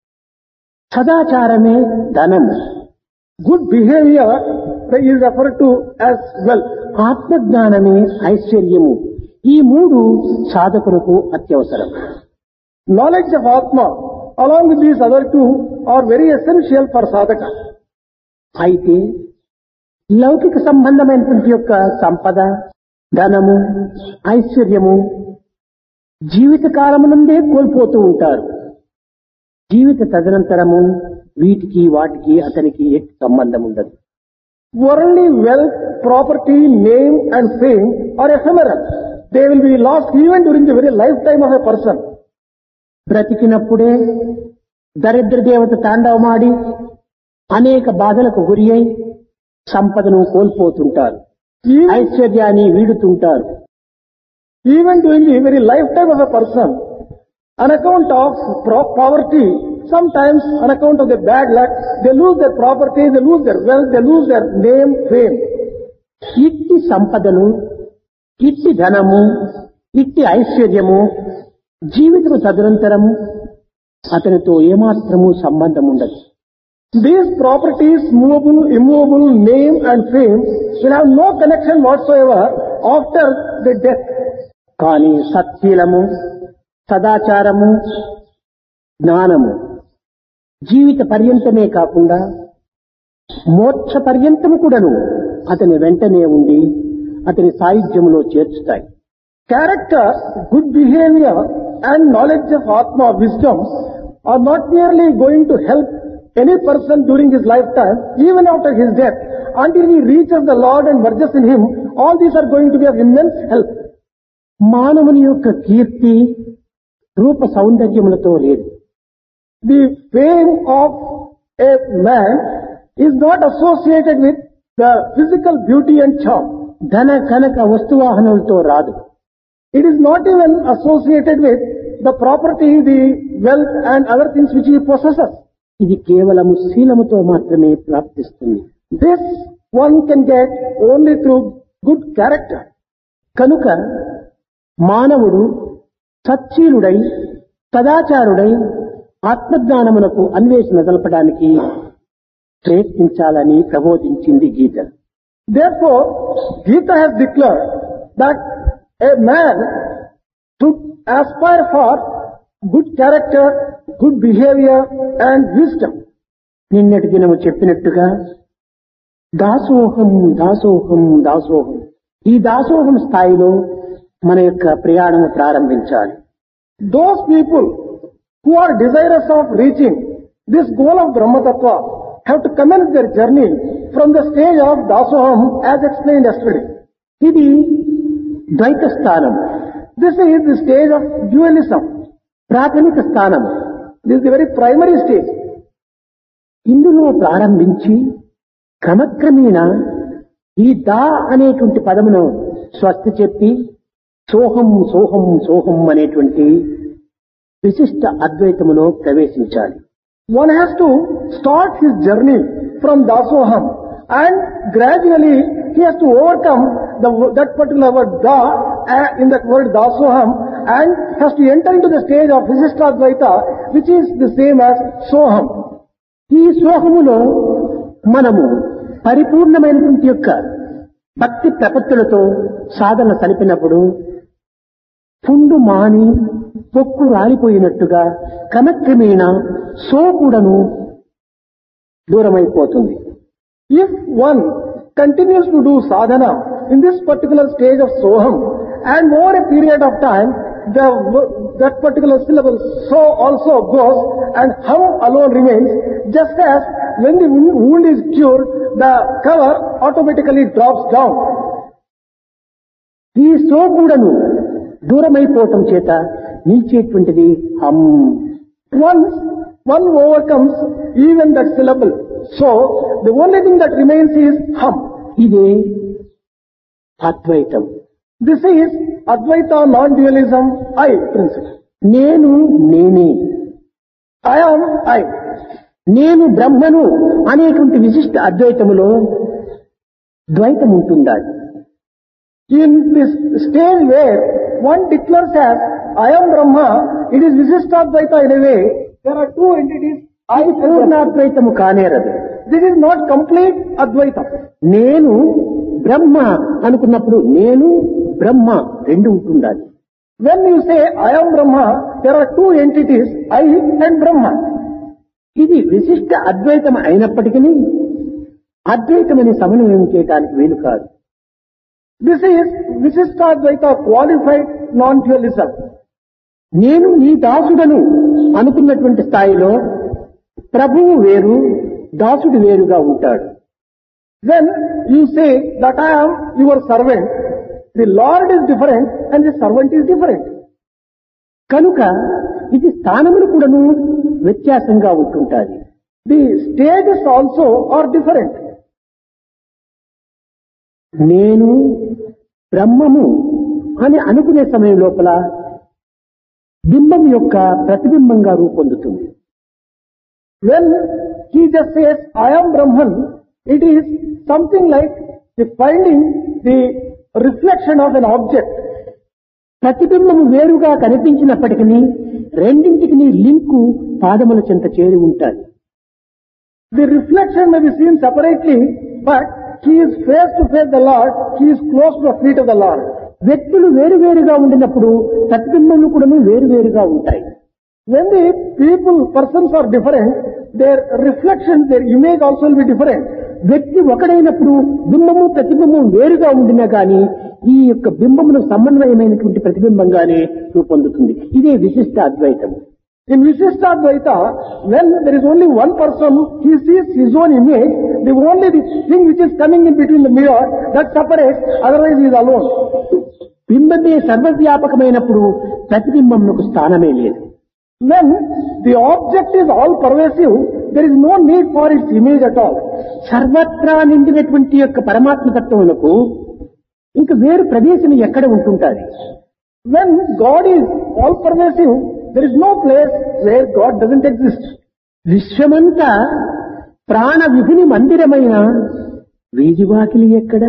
సదాచారమే ధనము. Good behavior is referred to as wealth. ఆత్మజ్ఞానమే ఐశ్వర్యము. ఈ మూడు సాధకులకు అత్యవసరం. Knowledge of Atma along with these other two are very essential for sadhaka. అయితే లౌకిక సంబంధమైనటువంటి యొక్క సంపద, ధనము, ఐశ్వర్యము జీవిత కాలమునందే కోల్పోతూ ఉంటారు. జీవిత తదనంతరము వీటికి వాటికి అతనికి ఎట్టి సంబంధం ఉండదు. Worldly wealth, property, name and fame are ephemeral. They will be lost even during the very lifetime of a person. బ్రతికినప్పుడే దరిద్ర దేవత తాండవమాడి అనేక బాధలకు గురి అయి సంపదను కోల్పోతుంటారు, ఐశ్వర్యాన్ని వీడుతుంటారు. Even during the very lifetime of a person, on account of poverty, sometimes on account of the bad luck, they lose their property, they lose their wealth, they lose their name, fame. ఇట్టి సంపదలు, ఇట్టి ధనము, ఇట్టి ఐశ్వర్యము జీవితము తదనంతరము అతనితో ఏమాత్రము సంబంధం ఉండదు. These properties, movable, immovable, name and fame will have no connection whatsoever after the death. కానీ సత్శీలము, సదాచారము, జ్ఞానము జీవిత పర్యంతమే కాకుండా మోక్ష పర్యంతము కూడాను అతని వెంటనే ఉండి అతని సాయుధ్యములో చేర్చుతాయి. Character, good behavior and knowledge of Atma, wisdom are not merely going to help any person during his lifetime, even after his death, until he reaches the Lord and merges in him. All these are going to be of immense help. మానవుని యొక్క కీర్తి రూప సౌందర్యములతో లేదు. The fame of a man is not associated with the physical beauty and charm. ధన కనక వస్తువాహనలతో రాదు. It is not even associated with the property, the wealth and other things which he possesses. ఇది కేవలము శీలముతో మాత్రమే ప్రాప్తిస్తుంది. This one can get only through good character. కనుక మానవుడు సచ్చీలుడై సదాచారుడై ఆత్మజ్ఞానమునకు అన్వేషణ జరపడానికి ప్రయత్నించాలని ప్రబోధించింది గీత. Therefore, Gita has declared that a man should aspire for good character, good behavior and wisdom. నిన్నటి దినము చెప్పినట్టుగా దాసోహం దాసోహం దాసోహం ఈ దాసోహం స్థాయిలో మన యొక్క ప్రయాణము ప్రారంభించాలి. Those people who are desirous of reaching this goal of Brahma Tattva have to commence their journey from the stage of Dasoham as explained yesterday.
ఇది ద్వైత స్థానం.
This is the stage of dualism.
ప్రాథమిక స్థానం.
This is the very primary stage.
ఇందులో ప్రారంభించి క్రమక్రమేణా ఈ దా అనేటువంటి పదమును స్వస్తి చెప్పి సోహం సోహం సోహం అనేటువంటి విశిష్ట అద్వైతములో ప్రవేశించాలి.
One has to start his journey from Dasoham and gradually he has to overcome the, that particular word da uh, in that word Dasoham and has to enter into the stage of Visishtadvaita which is the same as Soham.
ఈ సోహములో మనము పరిపూర్ణమైనటువంటి యొక్క భక్తి ప్రపత్తులతో సాధన సలిపినప్పుడు పుండు మాని పొక్కు రాలిపోయినట్టుగా క్రమక్రమేణా సో కూడాను దూరమైపోతుంది.
If one continues to do sadhana in this particular stage of Soham and over a period of time the that particular syllable so also goes and hum alone remains, just as when the wound is cured the cover automatically drops down.
ఈ సో కూడాను దూరమైపోవటం చేత నిలిచేటువంటిది హం.
Once one overcomes even that syllable, so the only thing that remains is hum.
ఇదే అద్వైతం.
This is Advaita non-dualism I principle.
నేను నేనే,
I am I.
నేను బ్రహ్మను అనేటువంటి విశిష్ట అద్వైతములో ద్వైతం ఉంటుందా?
In this stage where one declares as I am Brahma, it is Visishtadvaita in a way. There are two entities. I
ఇది పూర్ణాద్వైతము కానేరదు.
This is not complete Advaita.
నేను బ్రహ్మ అనుకున్నప్పుడు నేను బ్రహ్మ రెండు ఉంటుండాలి.
When you say I am Brahma, there are two entities, I and Brahma.
ఇది విశిష్ట అద్వైతం అయినప్పటికీ అద్వైతమని సమన్వయం చేయడానికి వీలు కాదు.
This is Visishtadvaita qualified non-dualism.
నేను నీ దాసుడను అనుకున్నటువంటి స్థాయిలో ప్రభువు వేరు, దాసుడు వేరుగా ఉంటాడు.
When you say that I am your servant, the Lord is different and the servant is different.
కనుక ఇది స్థానములు కూడాను వ్యత్యాసంగా ఉంటుంటాయి.
The stages also are different.
నేను బ్రహ్మము అని అనుకునే సమయం లోపల బింబం యొక్క ప్రతిబింబంగా రూపొందుతుంది.
When he just says I am Brahman, it is something like the finding the reflection of an object.
ప్రతిబింబము వేరుగా కనిపించినప్పటికీ రెండింటికి లింకు పాదముల చెంత చేరి ఉంటాయి.
The reflection may be seen separately, but he is face to face the Lord, he is close to the feet of the Lord.
వ్యక్తులు వేరువేరుగా ఉండినప్పుడు ప్రతిబింబములు కూడా వేరువేరుగా ఉంటాయి.
When the people, persons are different, their reflection, their image also will be different.
వ్యక్తి ఒకడైనప్పుడు బింబము ప్రతిబింబం వేరుగా ఉండినా గాని ఈ యొక్క బింబమును సమన్వయమైనటువంటి ప్రతిబింబంగానే రూపొందుతుంది. ఇదే విశిష్ట అద్వైతం.
In Visishtadvaita, when there is only one person, he sees his own image, the only thing which is coming in between the mirror, that separates, otherwise he is alone.
బింబమే సర్వవ్యాపకమైనప్పుడు ప్రతిబింబమునకు స్థానమే లేదు.
When the object is all pervasive, there is no need for its image at all.
సర్వత్రా నిండినటువంటి యొక్క పరమాత్మ తత్వమునకు ఇంకా వేరు ప్రదేశం ఎక్కడ ఉంటుంటారు?
When God is all pervasive, there is no place where God doesn't exist.
విశ్వమంతా ప్రాణ విధుని మందిరమైన వీధివాకిలి ఎక్కడ?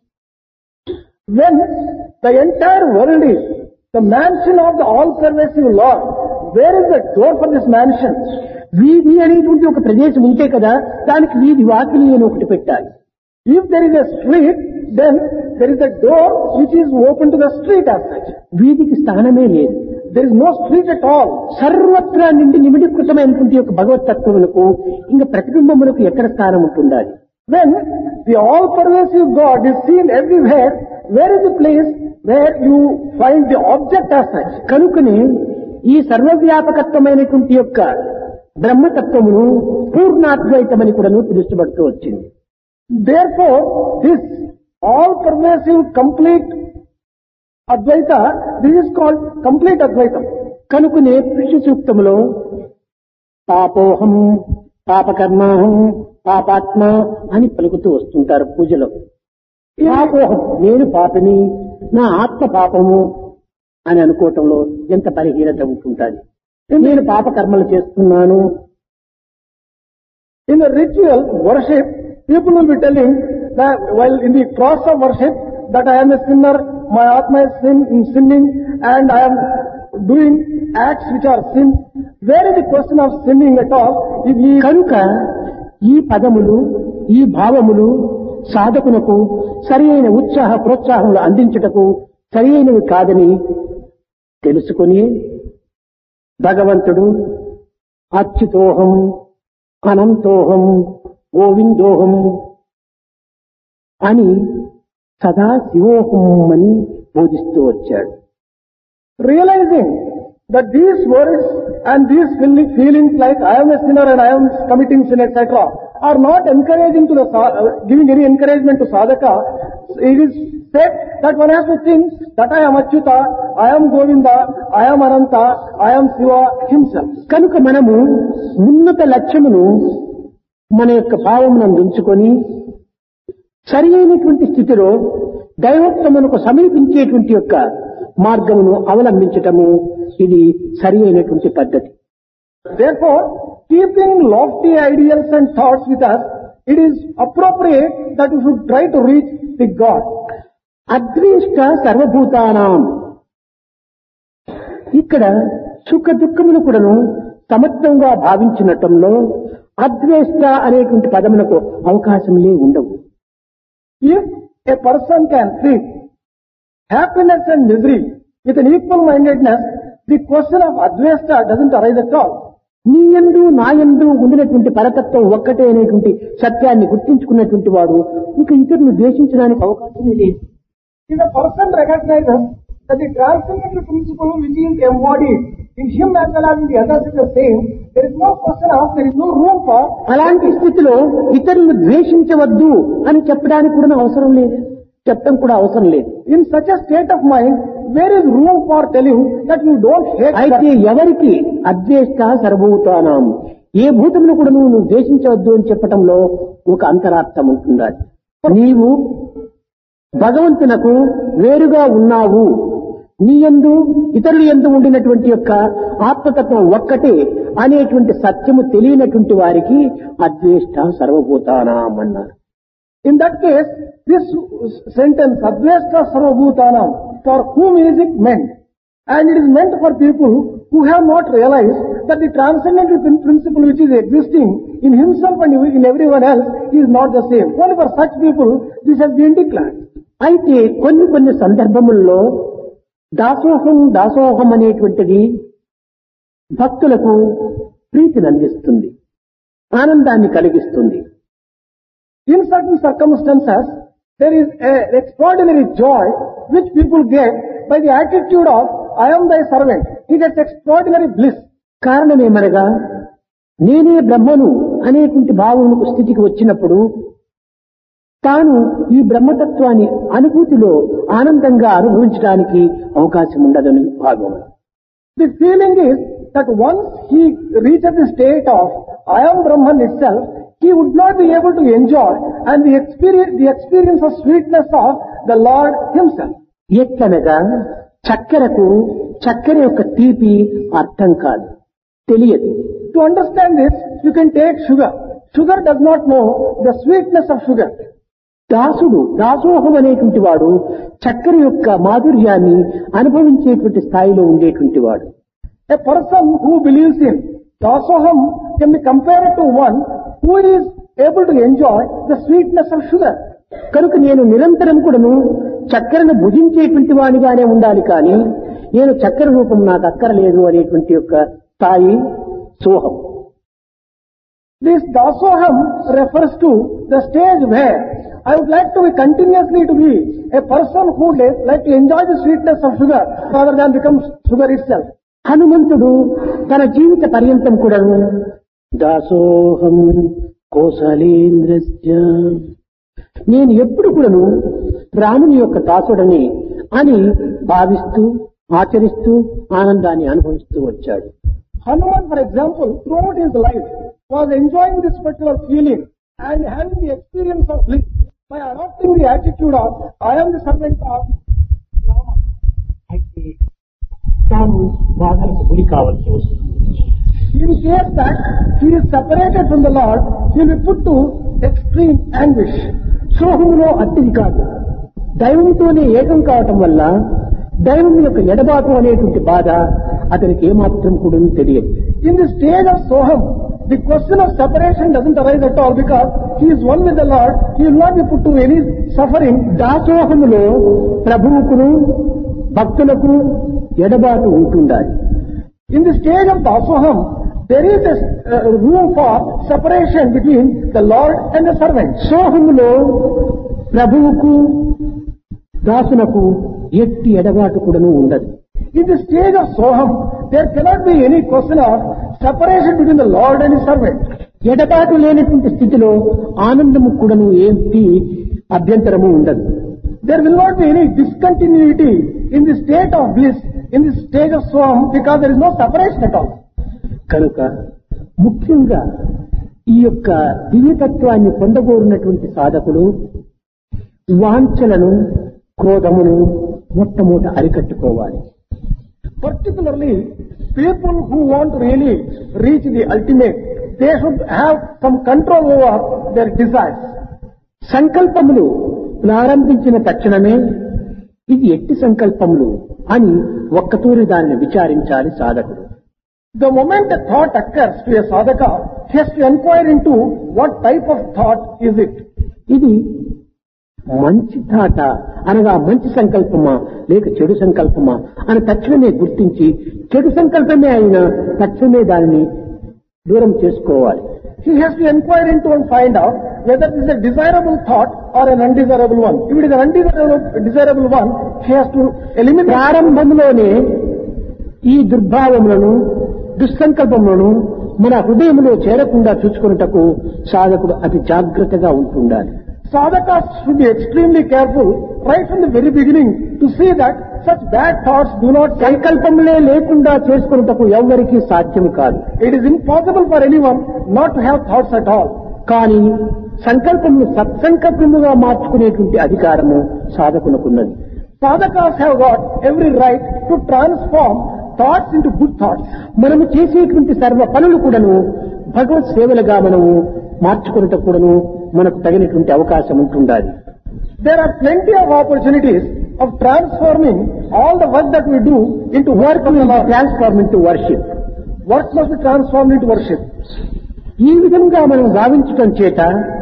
When the entire world is the mansion of the all-pervasive Lord, where is the door for this mansion?
వీధి అనేటువంటి ఒక ప్రదేశం ఉంటే కదా దానికి వీధి వాకిలి అని ఒకటి పెట్టాలి.
If there is a street, then there is a door which is open to the street as such.
వీధికి స్థానమే లేదు.
There is no street at all.
సర్వత్రా నిండి నిమిడీకృతమైనటువంటి యొక్క భగవతత్వములకు ఇంకా ప్రతిబింబములకు ఎక్కడ స్థానం ఉంటుండాలి?
When the all-pervasive God is seen everywhere, where is the place where you find the object as such?
కనుకనే ఈ సర్వవ్యాపకత్వమైనటువంటి యొక్క బ్రహ్మతత్వమును పూర్ణాద్వైతమని కూడా పిలుచబడుతూ వచ్చింది. Therefore, this all-pervasive, complete Advaita, this is called complete Advaitam.
కనుకనే పురుష సూక్తములో పాపోహం పాపకర్మాహం పాపాత్మ అని పలుకుతూ వస్తుంటారు పూజలో. పాపోహం నేను పాపిని, నా ఆత్మ పాపము అని అనుకోవటంలో ఎంత బలహీనత ఉంటుంటుంది. నేను పాపకర్మలు చేస్తున్నాను.
In the ritual worship, people will be telling that while in the process of worship that I am a sinner, my Atma is sin, sinning and I am doing acts which are sin. Where is the question of sinning at all? If he
కనుక ఈ పదములు ఈ భావములు సాధకునకు సరి అయిన ఉత్సాహ ప్రోత్సాహములు అందించుటకు సరి అయినవి కాదని తెలుసుకుని భగవంతుడు అచ్యుతోహం అనంతోహం గోవిందోహం అని సదా శివోహం అని బోధిస్తూ వచ్చాడు.
realizing that these words and these feeling- feelings like I am a sinner and I am committing sin, et cetera, are not encouraging to the sa- uh, giving any encouragement to sadhaka. It is said that one has to think that I am Achyuta, I am Govinda, I am Ananta, I am Shiva himself.
కనుక మనము ఉన్నత లక్ష్యమును మన యొక్క భావమునందు ఉంచుకొని సరి అయినటువంటి స్థితిలో దైవోత్తమునకు సమీపించేటువంటి యొక్క మార్గమును అవలంబించటము ఇది సరి అయినటువంటి పద్ధతి.
Therefore, keeping lofty ideals and thoughts with us, it is appropriate that we should try to reach the God.
అద్వేష్ట సర్వభూతానాం. ఇక్కడ సుఖ దుఃఖములు కూడాను సమత్వంగా భావించినటంలో అద్వేష్ట అనేటువంటి పదములకు అవకాశములే ఉండవు.
If a person can treat happiness and misery with an equal mindedness, the question of Advaita doesn't arise at all.
నీ యందు నా యందు ఉండినటువంటి పరతత్వం ఒక్కటే అనేటువంటి సత్యాన్ని గుర్తించుకున్నటువంటి వాడు ఇంకా ఇతరులను ద్వేషించడానికి అవకాశమే లేదు.
If a person recognizes that the transcendental principle which is embodied in him as well as in the others is the same, there is no question of, there is no room for.
అలాంటి స్థితిలో ఇతరులను ద్వేషించవద్దు అని చెప్పడానికి కూడా అవసరం లేదు, చెప్పడం కూడా అవసరం లేదు.
In such a state of mind, there is room for telling that you don't hate.
అయితే ఎవరికి అద్వేష్ట సర్వభూతానాం, ఏ భూతమును కూడా నువ్వు ద్వేషించవద్దు అని చెప్పటంలో ఒక అంతరార్థం ఉంటుందా. నీవు భగవంతునకు వేరుగా ఉన్నావు, నీ యందు ఇతరుల యందు ఉండినటువంటి యొక్క ఆత్మతత్వం ఒక్కటే అనేటువంటి సత్యము తెలియనటువంటి వారికి అద్వేష్ట సర్వభూతానాం అన్నారు.
In that case, this sentence, Advaita Sarvabhutanam, for whom is it meant? And it is meant for people who have not realized that the transcendental prin- principle which is existing in himself and in everyone else is not the same. Only for such people, this has been declared.
అయితే కొన్ని కొన్ని సందర్భముల్లో దాసోహం దాసోహం అనేటువంటిది భక్తులకు ప్రీతిని అందిస్తుంది, ఆనందాన్ని కలిగిస్తుంది.
In certain circumstances, there is an extraordinary joy which people get by the attitude of, I am thy servant. He gets extraordinary bliss.
కారణమేమనగా నేనే బ్రహ్మను అనేటువంటి భావమునకు స్థితికి వచ్చినప్పుడు తాను ఈ బ్రహ్మతత్వాన్ని అనుభూతిలో ఆనందంగా అనుభవించడానికి అవకాశం ఉండదని భావం.
The feeling is that once he reaches the state of, I am Brahman itself, he would not be able to enjoy and the experience, the experience of sweetness of the Lord himself.
ఎట్లనగా చక్కెరకు చక్కెర యొక్క తీపి అర్థం కాదు, తెలియదు.
To understand this, you can take sugar. Sugar does not know the sweetness of sugar.
దాసుడు దాసోహం అనేటువంటి వాడు చక్కెర యొక్క మాధుర్యాన్ని అనుభవించేటువంటి స్థాయిలో ఉండేటువంటి వాడు.
A person who believes in Dasoham can be compared to one who is able to enjoy the sweetness of sugar.
కనుక నేను నిరంతరం కూడాను చక్కెరను భుజించేటువంటి వాడిగానే ఉండాలి, కానీ నేను చక్కెర రూపం నాకు అక్కరలేదు అనేటువంటి యొక్క స్థాయి సోహం.
This Dasoham refers to the stage where I would like to be continuously to be a person who would like to enjoy the sweetness of sugar rather than become sugar itself.
హనుమంతుడు తన జీవిత పర్యంతం కూడాను దాసోహం కోసలేంద్రస్య నేను ఎప్పుడు కూడాను రాముని యొక్క దాసుడని అని భావిస్తూ ఆచరిస్తూ ఆనందాన్ని అనుభవిస్తూ వచ్చాడు.
Hanuman, for example, throughout his life was enjoying this particular feeling and having the experience of bliss by adopting the attitude of I am the servant of Rama.
అయితే తాను బాధలకు గురి కావాల్సి వస్తుంది.
In case that he is separated from the Lord, he will be put to extreme anguish.
సోహంలో అట్టిది కాదు, దైవంతోనే ఏకం కావటం వల్ల దైవం యొక్క ఎడబాటు అనేటువంటి బాధ అతనికి ఏమాత్రం కూడా తెలియదు.
In the stage of Soham, the question of separation doesn't arise at all because he is one with the Lord. He will not be put to any suffering.
దాసోహములో ప్రభువుకును భక్తులకు ఎడబాటు ఉంటుండాలి.
In the stage of Dasoham, there is a uh, room for separation between the Lord and the servant.
సోహములో ప్రభువుకు దాసునకు ఎట్టి ఎడబాటు కూడాను ఉండదు.
In the stage of Soham, there cannot be any question of separation between the Lord and his servant.
ఎడబాటు లేనటువంటి స్థితిలో ఆనందము కూడాను ఏంటి అభ్యంతరము ఉండదు.
There will not be any discontinuity in the state of bliss, in the stage of Soham, because there is no separation at all.
కనుక ముఖ్యంగా ఈ యొక్క దివ్యతత్వాన్ని పొందగోరినటువంటి సాధకులు వాంఛలను క్రోధమును మొట్టమొదట అరికట్టుకోవాలి.
Particularly, people who want to really reach the ultimate, they should have some control over their desires.
సంకల్పములు ప్రారంభించిన తక్షణమే ఇది ఎట్టి సంకల్పములు అని ఒక్కతూరి దానిని విచారించాలి సాధకుడు.
The moment a thought occurs to a sadhaka, he has to inquire into what type of thought is it.
ఇది మంచి థాట అనగా మంచి సంకల్పమా లేక చెడు సంకల్పమా అని తక్షణమే గుర్తించి చెడు సంకల్పమే అయినా తక్షణమే దానిని దూరం చేసుకోవాలి.
He has to inquire into and find out whether it is a desirable thought or an undesirable one. If it is an undesirable desirable one, he has to eliminate.
ప్రారంభంలోనే ఈ దుర్భావములను దుస్సంకల్పములను మన హృదయంలో చేరకుండా చూసుకున్నటకు సాధకుడు అతి జాగ్రత్తగా ఉంటుండాలి.
Sadhakas should be extremely careful right from the very beginning to see that such bad thoughts do not.
సంకల్పములే లేకుండా చేసుకున్నటకు ఎవ్వరికీ సాధ్యం కాదు.
It is impossible for anyone not to have thoughts at all.
కానీ సంకల్పమును సత్సంకల్పముగా మార్చుకునేటువంటి అధికారము సాధకునకున్నది.
Sadhakas have got every right to transform thoughts into good thoughts.
మనము చేసేటువంటి సర్వ పనులు కూడాను భగవత్ సేవలుగా మనము మార్చుకున్నట్టు కూడాను మనకు తగినటువంటి అవకాశం ఉంటుండాలి.
There are plenty of opportunities of transforming all the work that we do into work of the Lord.
Transform into worship.
Work must be transformed into worship.
ఈ విధంగా మనం భావించటం చేత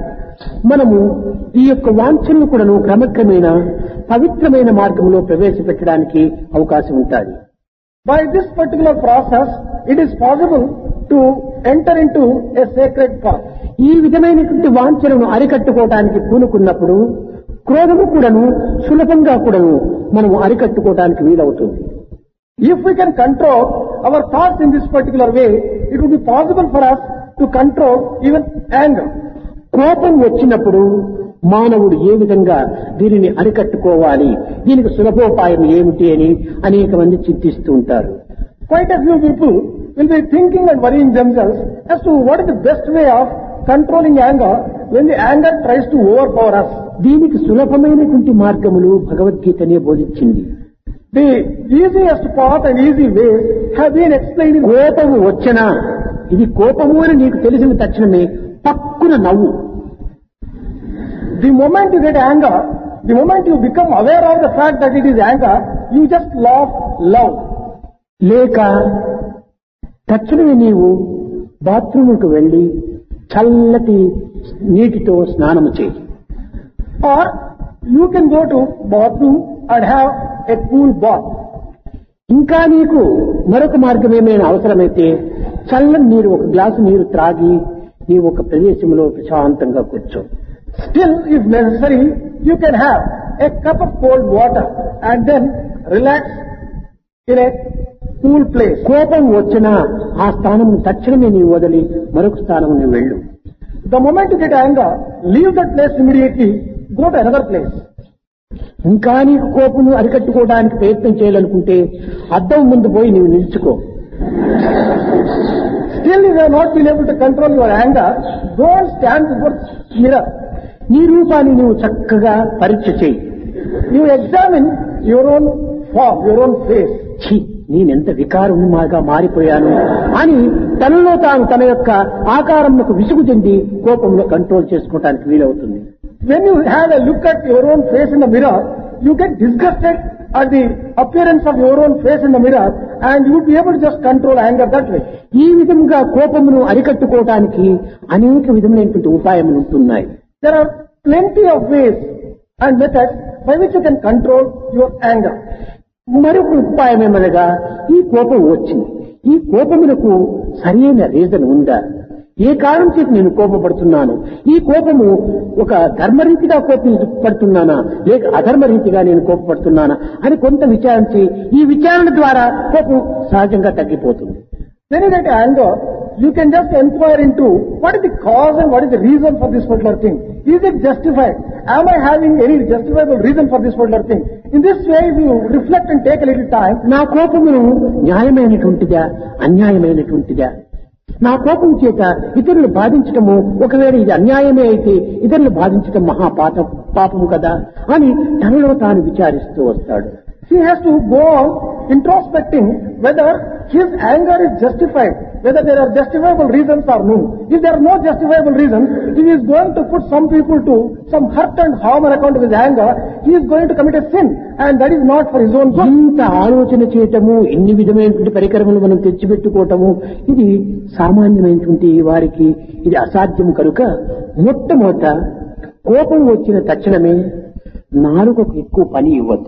మనము ఈ యొక్క వాంఛనను కూడాను క్రమక్రమేణా పవిత్రమైన మార్గంలో ప్రవేశపెట్టడానికి అవకాశం ఉంటుంది.
By this particular process, it is possible to enter into a sacred path.
ఈ విధమైనటువంటి వాంఛనను అరికట్టుకోవడానికి పూనుకున్నప్పుడు క్రోధము కూడాను సులభంగా కూడాను మనము అరికట్టుకోవడానికి వీలవుతుంది.
If we can control our thoughts in this particular way, it would be possible for us to control even anger.
కోపం వచ్చినప్పుడు మానవుడు ఏ విధంగా దీనిని అరికట్టుకోవాలి, దీనికి సులభోపాయం ఏమిటి అని అనేక మంది చింతిస్తూ ఉంటారు.
Quite a few people will be thinking and worrying themselves as to what is the best way of controlling anger when the anger tries to overpower us.
దీనికి సులభమైనటువంటి మార్గములు భగవద్గీతనే బోధించింది.
The easiest path and easy ways have been explained in.
కోపము వచ్చనా ఇది కోపము అని నీకు తెలిసిన తక్షణమే పక్కున నవ్వు.
The moment you get anger, the moment you become aware of the fact that it is anger, you just laugh loud.
లేక తక్షణమే నీవు బాత్రూముకు వెళ్లి చల్లటి నీటితో స్నానము చేయి.
Or you can go to bathroom and have a cool bath.
ఇంకా నీకు మరొక మార్గం ఏమైనా అవసరమైతే చల్లని నీరు ఒక గ్లాసు నీరు త్రాగి నీవు ఒక ప్రదేశంలో ప్రశాంతంగా కూర్చో.
Still, if necessary, you can have a cup of cold water and then relax in a cool place.
కోపం వచ్చినా ఆ స్థానం తక్షణమే నీవు వదిలి మరొక స్థానం వెళ్ళు.
The moment you get anger, leave that place immediately, go to another place.
ఇంకా నీకు కోపం అరికట్టుకోవడానికి ప్రయత్నం చేయాలనుకుంటే అద్దం ముందు పోయి నీవు నిలుచుకో.
Still you have not been able to control your anger, go and stand before mirror.
నీ రూపాన్ని నువ్వు చక్కగా పరీక్ష చేయి.
You examine your own form, your own face.
ఛీ, నేనెంత వికారముగా మారిపోయాను అని తనలో తాను తన యొక్క ఆకారంకు విసుగు చెంది కోపంలో కంట్రోల్ చేసుకోవడానికి వీలవుతుంది.
When you have a look at your own face in the mirror, you get disgusted at the appearance of your own face in the mirror, and you will be able to just control anger that way.
ఈ విధంగా కోపమును అరికట్టుకోవడానికి అనేక విధమైనటువంటి ఉపాయములు ఉంటున్నాయి.
There are plenty of ways and methods by which you can control your anger.
మరొక ఉపాయం ఏమనగా, ఈ కోపం వచ్చింది, ఈ కోపమునకు సరైన రీజన్ ఉందా? ఏ కారణం చేసి నేను కోపపడుతున్నాను? ఈ కోపము ఒక ధర్మరీతిగా కోపపడుతున్నానా లేక అధర్మరీతిగా నేను కోపపడుతున్నానా అని కొంత విచారించి, ఈ విచారణ ద్వారా కోపం సహజంగా తగ్గిపోతుంది.
When you get anger, you can just inquire into what is the cause and what is the reason for this particular thing. Is it justified? Am I having any justifiable reason for this particular thing? In this way, if you reflect and take a little time,
నా కోపమును న్యాయమైనటువంటిదా అన్యాయమైనటువంటిదా? నా కోపం చేత ఇతరులు బాధించటము ఒకవేళ ఇది అన్యాయమే అయితే ఇతరులు బాధించటం మహాపాత పాపము కదా అని తనలో తాను విచారిస్తూ వస్తాడు.
he has to go on introspecting whether his anger is justified, whether there are justifiable reasons or no. If there are no justifiable reasons, if he is going to put some people to some hurt and harm on account of his anger, he is going to commit a sin, and that is not for his own good.
ఇంత ఆలోచన చేయటము, ఎన్ని విధమైనటువంటి పరికరములు మనం తెచ్చిపెట్టుకోవటము, ఇది సామాన్యమైనటువంటి వారికి ఇది అసాధ్యం కనుక మొట్టమొదట కోపం వచ్చిన తక్షణమే నాలుకకు ఎక్కువ పని ఇవ్వద్దు.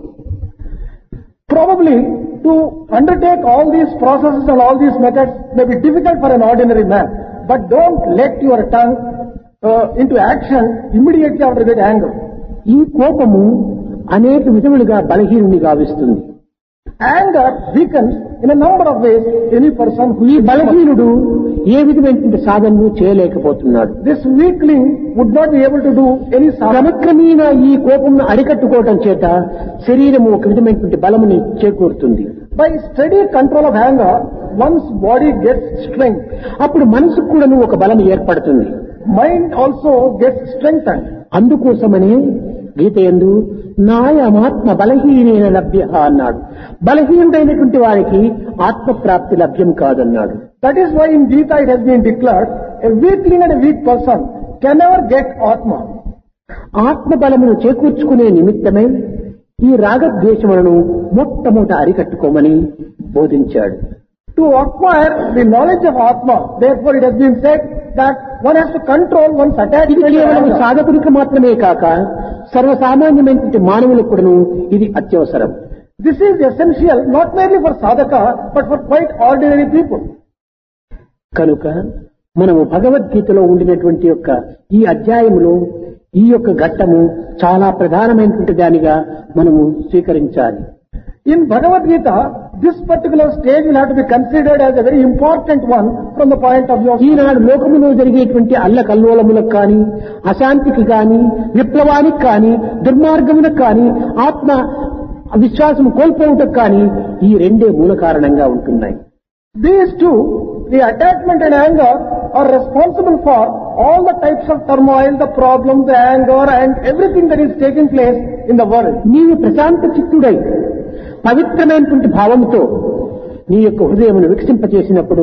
Probably to undertake all these processes and all these methods may be difficult for an ordinary man, but don't let your tongue uh, into action immediately after that anger.
ఈ కోపము అనేక విధములుగా బలహీనుని గావిస్తుంది.
Anger weakens in a number of ways any person who
ఈ
is
బలహీనుడు ఏ విధమైనటువంటి సాధనను చేయలేకపోతున్నాడు.
This weakling would not be able to do any sadhana.
క్రమక్రమేణ ఈ కోపంను అరికట్టుకోవడం చేత శరీరము ఒక విధమైనటువంటి బలముని చేకూరుతుంది.
By steady control of anger, one's body gets strength.
అప్పుడు మనసుకు కూడాను ఒక బలం ఏర్పడుతుంది.
Mind also gets strengthened.
అందుకోసమనే గీత యందు నాయమాత్మ బలహీనైన లభ్య అన్నాడు. బలహీనుడైనటువంటి వారికి ఆత్మప్రాప్తి లభ్యం కాదన్నాడు.
That is why in Gita it has been declared, a weakling and a weak person can never get Atma.
ఆత్మ బలమును చేకూర్చుకునే నిమిత్తమై ఈ రాగద్వేషములను మొట్టమొదట అరికట్టుకోమని బోధించాడు.
To acquire the knowledge of Atma, therefore it has been said that one has to control one's
ఇది
attachment to
కేవలం
anger.
సాధకుడికి మాత్రమే కాక సర్వసామాన్యమైనటువంటి మానవులకు కూడాను ఇది అత్యవసరం.
This is essential not merely for sadhaka but for quite ordinary people.
కనుక మనము భగవద్గీతలో ఉండినటువంటి యొక్క ఈ అధ్యాయములో ఈ యొక్క ఘట్టము చాలా ప్రధానమైనటువంటి దానిగా మనము స్వీకరించాలి.
In Bhagavad Gita, this particular stage will have to be considered as a very important one from the point of view of
ఈనాడు లోకములో జరిగేటువంటి అల్లకల్లోలములకు కానీ అశాంతికి కానీ విప్లవానికి కానీ దుర్మార్గములకు కానీ ఆత్మ విశ్వాసం కోల్పోవటకు కానీ ఈ రెండే మూల కారణంగా ఉంటున్నాయి.
These two, the attachment and anger, are responsible for all the types of turmoil, the problems, the anger and everything that is taking place in the world.
నీవు ప్రశాంత చిత్తుడై పవిత్రమైనటువంటి భావంతో నీ యొక్క హృదయమును వికసింపచేసినప్పుడు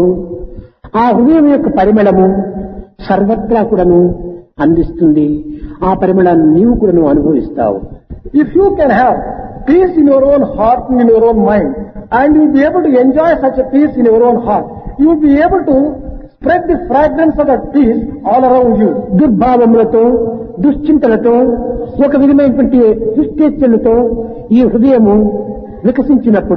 ఆ హృదయం యొక్క పరిమళము సర్వత్రా కూడాను అందిస్తుంది. ఆ పరిమళాన్ని నీవు కూడాను అనుభవిస్తావు.
If you can have peace in your own heart and in your own mind, and you will be able to enjoy such a peace in your own heart, you will be able to spread the fragrance of that peace all around you.
దుర్భావములతో దుశ్చింతలతో ఒక విధమైనటువంటి దుశ్చేష్టలతో ఈ హృదయము వికసించినప్పుడు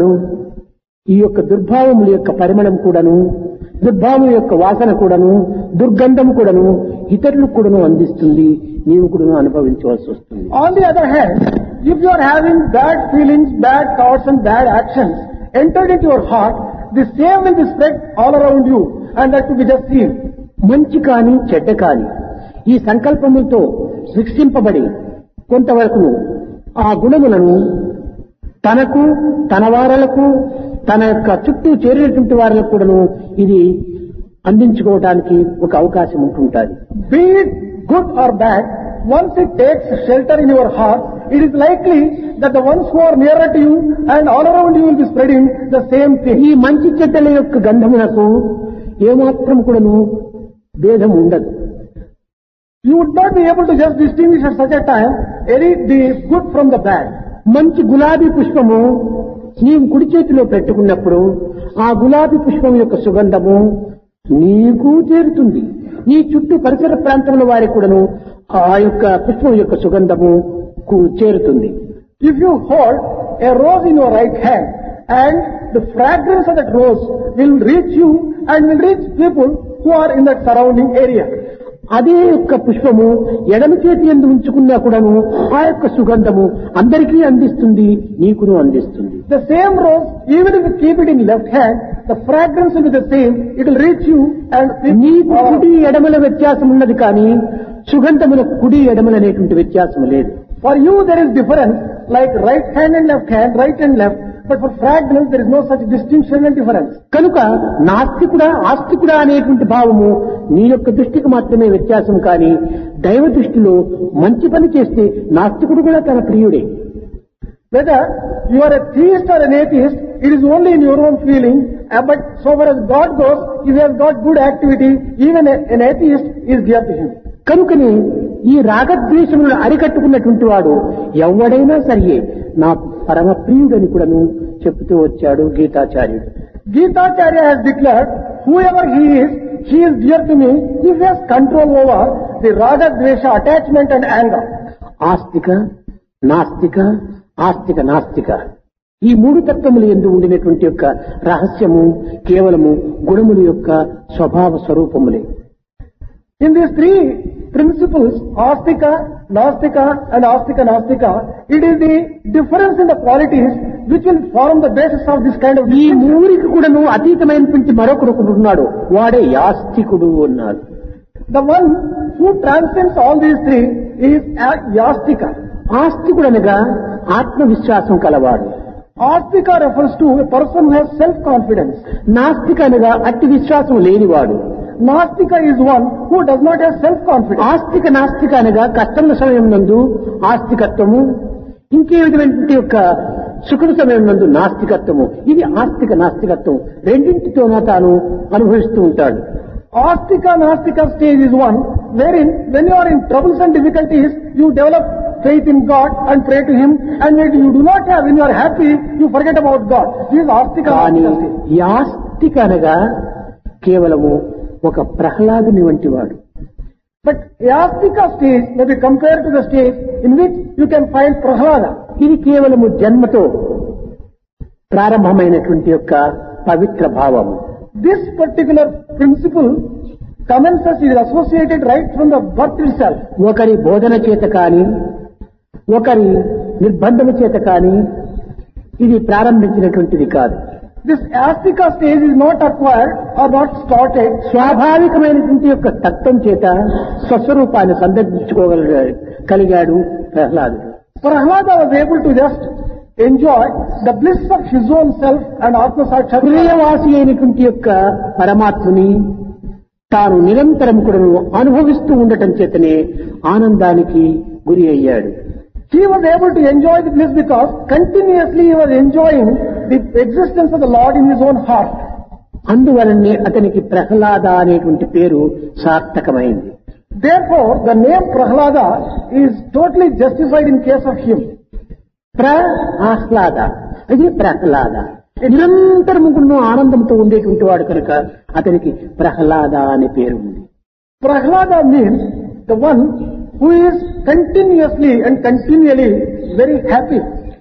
ఈ యొక్క దుర్భావముల యొక్క పరిమళం కూడాను దుర్భావం యొక్క వాసన కూడాను దుర్గంధం కూడాను ఇతరులకు కూడాను అందిస్తుంది. నీవు కూడాను అనుభవించవలసి వస్తుంది.
On the other hand, if you are having bad feelings, bad thoughts and bad actions entered into your heart, the same will be spread all around you and that will be just seen.
మంచి కాని చెడ్డ కాని ఈ సంకల్పములతో శిక్షింపబడి కొంతవరకు ఆ గుణములను తనకు తన వారలకు తన యొక్క చుట్టూ చేరినటువంటి వారికి కూడాను ఇది అందించుకోవడానికి ఒక అవకాశం ఉంటుంటుంది.
Be it good or bad, once it takes shelter in your heart, it is likely that the ones who are nearer to you and all around you will be spreading the same thing.
ఈ మంచి చెడ్డల యొక్క గంధమునకు ఏమాత్రం కూడాను భేదం ఉండదు.
You would not be able to just distinguish at such a time any the good from the bad.
మంచి గులాబీ పుష్పము నీవు కుడి చేతిలో పెట్టుకున్నప్పుడు ఆ గులాబీ పుష్పం యొక్క సుగంధము నీకు చేరుతుంది. నీ చుట్టూ పరిసర ప్రాంతంలో వారికి కూడాను ఆ యొక్క పుష్పం యొక్క సుగంధము చేరుతుంది.
If you hold a rose in your right hand and the fragrance of that rose will reach you and will reach people who are in that surrounding area.
అదే యొక్క పుష్పము ఎడమ చేతి యందు ఉంచుకున్నా కూడాను ఆ యొక్క సుగంధము అందరికీ అందిస్తుంది, నీకును అందిస్తుంది.
The same rose, even if you keep it in left hand, the fragrance will be the same. It will reach you and
నీకు కుడి ఎడమల వ్యత్యాసం ఉన్నది కానీ సుగంధములకు కుడి ఎడమల అనేటువంటి వ్యత్యాసం లేదు.
For you there is difference like right hand and left hand, right and left. But for fragrance there is no such distinction and difference.
కనుక నాస్తికుడా ఆస్తికుడా అనేటువంటి భావము నీ యొక్క దృష్టికి మాత్రమే వ్యత్యాసం కానీ దైవ దృష్టిలో మంచి పని చేస్తే నాస్తికుడు కూడా తన ప్రియుడే.
Whether you are a theist or an atheist, it is only in your own feeling. But so far as God goes, if you have got good activity, even an atheist is dear to him.
కనుకని ఈ రాగద్వేషములను అరికట్టుకున్నటువంటి వాడు ఎవడైనా సరియే నా పరమ ప్రియుడని కూడాను చెప్తూ వచ్చాడు గీతాచార్యుడు.
Gitacharya has declared, whoever he is, he is dear to me if he has control over the raga, dvesha, attachment and anger.
ఆస్తిక నాస్తిక ఆస్తిక నాస్తిక ఈ మూడు తత్వములు యందు ఉండినటువంటి యొక్క రహస్యము కేవలము గుణముల యొక్క స్వభావ స్వరూపములే.
In these three principles, astika, nastika and astika nastika, it is the difference in the qualities which will form the basis of this kind of
ఈ
distinction.
మూరికి కూడాను అతీతమైనటువంటి మరొకడు ఉన్నాడు, వాడే యాస్తికుడు అన్నాడు.
The one who transcends all these three is a- yastika.
ఆస్తికుడు అనగా ఆత్మవిశ్వాసం కలవాడు.
Astika refers to a person who has self-confidence.
నాస్తిక అనగా అట్టి విశ్వాసం లేనివాడు.
Nastika is one who does not have self-confidence.
ఆస్తిక నాస్తిక అనగా కష్టముల సమయం నందు ఆస్తికత్వము, ఇంకే విధమైనటువంటి యొక్క సుఖం సమయం నందు నాస్తికత్వము. ఇది ఆస్తిక నాస్తికత్వం రెండింటితోనూ తాను అనుభవిస్తూ ఉంటాడు.
Astika Nastika stage is one wherein when you are in troubles and difficulties, you develop faith in God and pray to Him, and when you do not have, when you are happy, you forget about God. This is Astika
కానీ
Nastika stage.
ఈ ఆస్తిక అనగా కేవలము ఒక ప్రహ్లాదుని వంటి వాడు.
But Astika stage may be compared to the stage in which you can find Prahlada.
ఇది కేవలము జన్మతో ప్రారంభమైనటువంటి యొక్క పవిత్ర భావము.
This particular principle commences, is associated right from the birth itself.
ఒకరి బోధన చేత కాని ఒకరి నిర్బంధము చేత కాని ఇది ప్రారంభించినటువంటిది కాదు.
This Astika stage is not acquired or not started.
స్వాభావికమైనటువంటి యొక్క తత్వం చేత స్వస్వరూపాన్ని సందర్శించుకోగలిగాడు కలిగాడు ప్రహ్లాదుడు.
Prahlada was able to just enjoy the bliss of his own self and Atma Sakshatkar.
హృదయవాసి అయినటువంటి యొక్క పరమాత్మని తాను నిరంతరం కూడా అనుభవిస్తూ ఉండటం చేతనే ఆనందానికి గురి అయ్యాడు.
He was able to enjoy the bliss because continuously he was enjoying the existence of the Lord in his own heart.
అందువలనే అతనికి ప్రహ్లాద అనేటువంటి పేరు సార్థకమైంది.
Therefore, the name Prahlada is totally justified in case of him.
ప్ర ఆహ్లాద అది ప్రహ్లాద నిరంతరము కూడా ఆనందంతో ఉండేటువంటి వాడు కనుక అతనికి ప్రహ్లాద అనే పేరు ఉంది.
Prahlada means the one who is continuously and continually very happy.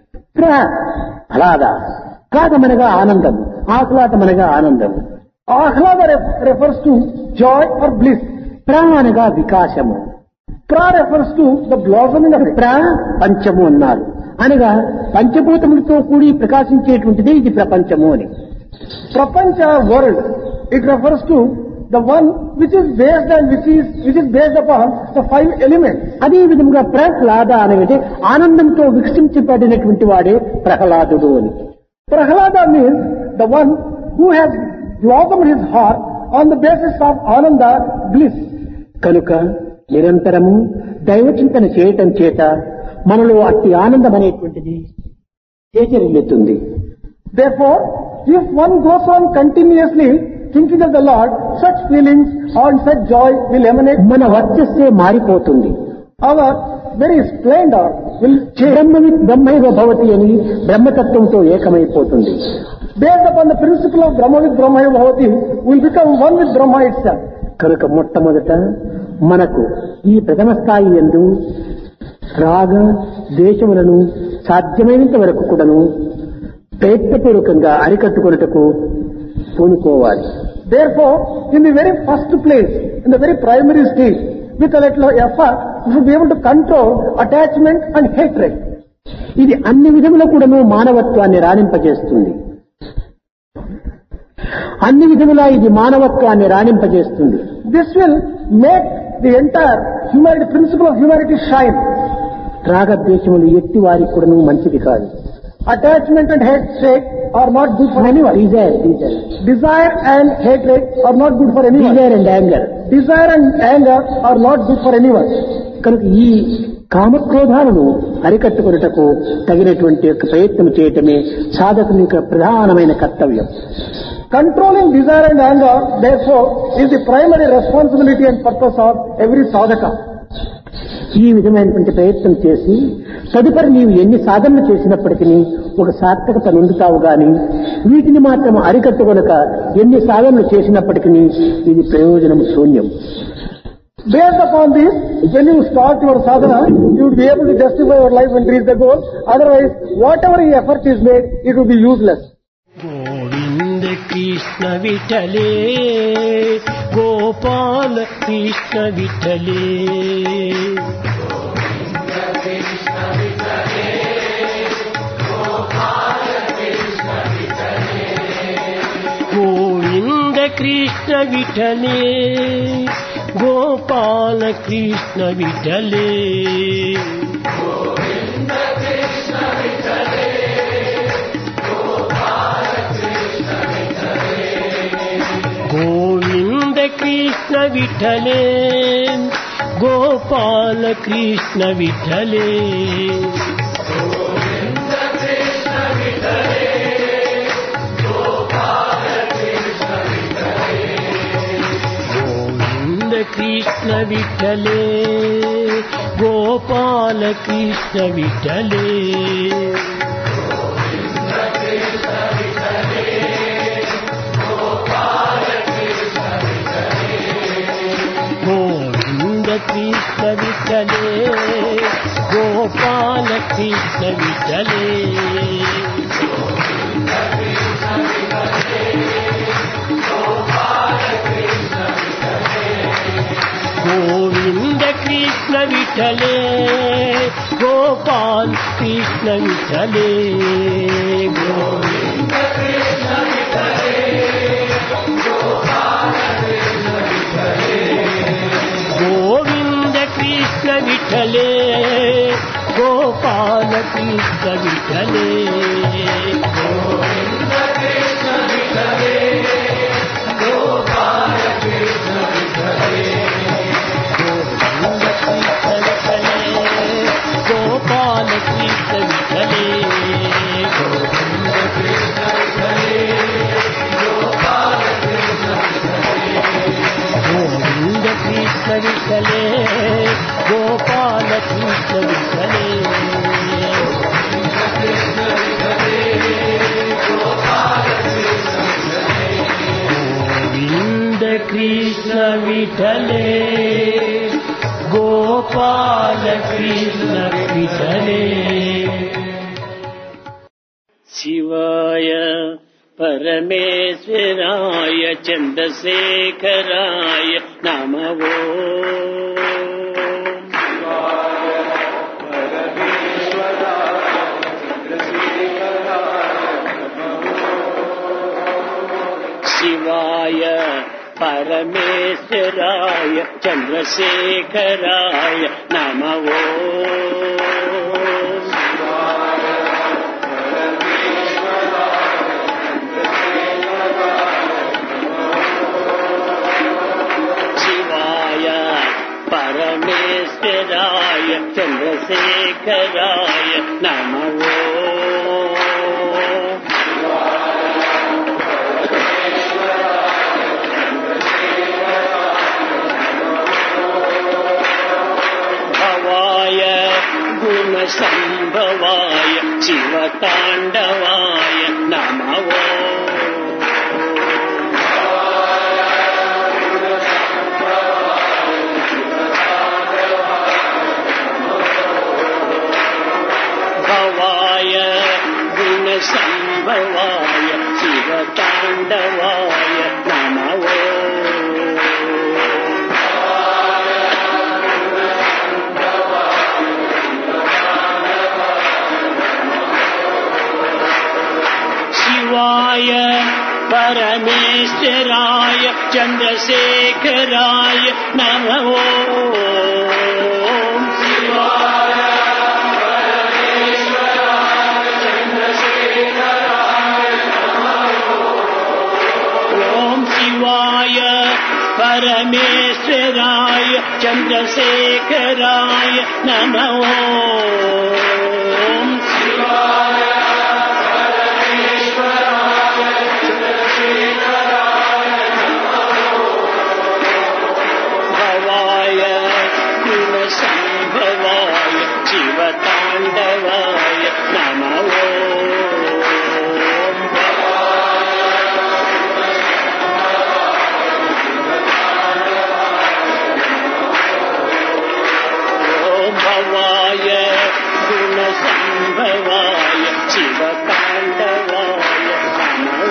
Prahlada కాదమనగా ఆనందం, ఆహ్లాదమనగా ఆనందం.
Ahlada ref- refers to joy or bliss.
ప్ర అనగా వికాసము,
Pra refers to the blossoming of it.
ప్ర పంచము అన్నారు అనగా పంచభూతములతో కూడి ప్రకాశించేటువంటిదే ఇది ప్రపంచము అని.
Prapancha world, it refers to the one which is based and which is which is based upon the five elements.
అదే విధముగా ప్రహ్లాద అనేది ఆనందంతో వికసించబడినటువంటి వాడే ప్రహ్లాదుడు అని.
Prahlada means the one who has blossomed his heart on the basis of ananda, bliss.
కనుక నిరంతరము దైవచింతన చేయటం చేత మనలో అట్టి ఆనందం అనేటువంటిది చేజరిల్లుతుంది.
Therefore, if one goes on continuously thinking of the Lord, such feelings or such joy will emanate.
మన వర్చస్సే మారిపోతుంది.
Our very splendor will
బ్రహ్మవిత్ బ్రహ్మైవ భవతి అని బ్రహ్మతత్వంతో ఏకమైపోతుంది.
Based upon the principle of Brahmavid Brahmaya Bhavati, will become one with Brahma itself.
కనుక మొట్టమొదట మనకు ఈ ప్రథమ స్థాయి యందు రాగ ద్వేషములను సాధ్యమైనంత వరకు కూడాను ప్రయత్నపూర్వకంగా అరికట్టుకొనుటకు పూనుకోవాలి.
Therefore, in the very first place, in the very primary stage, with a little effort, we should be able to control attachment and hatred.
ఇది అన్ని విధముల కూడాను మానవత్వాన్ని రాణింపజేస్తుంది. అన్ని విధములా ఇది మానవత్వాన్ని రాణింపజేస్తుంది.
This will make the entire humanity, principle of humanity shine.
రాగద్వేషములు ఎట్టి వారికి కూడాను మంచిది కాదు.
Attachment and hatred are not good for anyone.
Desire, desire.
Desire and hatred are not good for anyone.
Desire and anger.
Desire and anger are not good for anyone.
కనుక ఈ కామక్రోధాలను అరికట్టుకొనుటకు తగినటువంటి యొక్క ప్రయత్నం చేయటమే సాధకుని యొక్క ప్రధానమైన కర్తవ్యం.
Controlling desire and anger, therefore, is the primary responsibility and purpose of every sadhaka.
ఈ విధమైనటువంటి ప్రయత్నం చేసి తదుపరి నీవు ఎన్ని సాధనలు చేసినప్పటికీ ఒక సార్థకత నొందుతావు గాని వీటిని మాత్రం అరికట్టుకొనక ఎన్ని సాధనలు చేసినప్పటికీ ఇది ప్రయోజనం శూన్యం.
Based upon this, when you start your sadhana, you would be able to justify your life and reach the goal. Otherwise, whatever effort is made, it will be useless.
Govind Krishna विठले Gopal Krishna विठले Govind Krishna विठले Gopal Krishna विठले Govind Krishna विठले Gopal Krishna विठले Govind Krishna विठले Gopal Krishna विठले Govind Krishna विठले Gopal Krishna विठले Govind Krishna विठले Gopal Krishna विठले Govind Krishna विठले Govind Krishna विठले Gopal Krishna विठले Govind Krishna विठले Gopal Krishna विठले Govind Krishna विठले Gopal Krishna विठले Govind Krishna विठले Gopal Krishna विठले Govind Krishna विठले Gopal Krishna विठले Govind Krishna विठले Gopal Krishna विठले शिवाय परमेश्वराय चन्द्रशेखराय नमः शिवाय పరమేశ్వరాయ చంద్రశేఖరాయ నమో. శివాయ పరమేశ్వరాయ చంద్రశేఖరాయ నమో. భవాయ గుణసంభవాయ శివతాండవాయ నమో. భవాయ గుణసంభవాయ శివతాండవాయ నమో. శివాయ పరమేశ్వరాయ చంద్రశేఖరాయ నమో. శివాయ పరమేశ్వరాయ చంద్రశేఖరాయ నమో. ఓం శివాయ పరమేశ్వరాయ చంద్రశేఖరాయ నమో. సంభవాయ శివతాండవాయ నమో. ఓం భవాయ గుణసంభవాయ శివతాండవాయ నమో.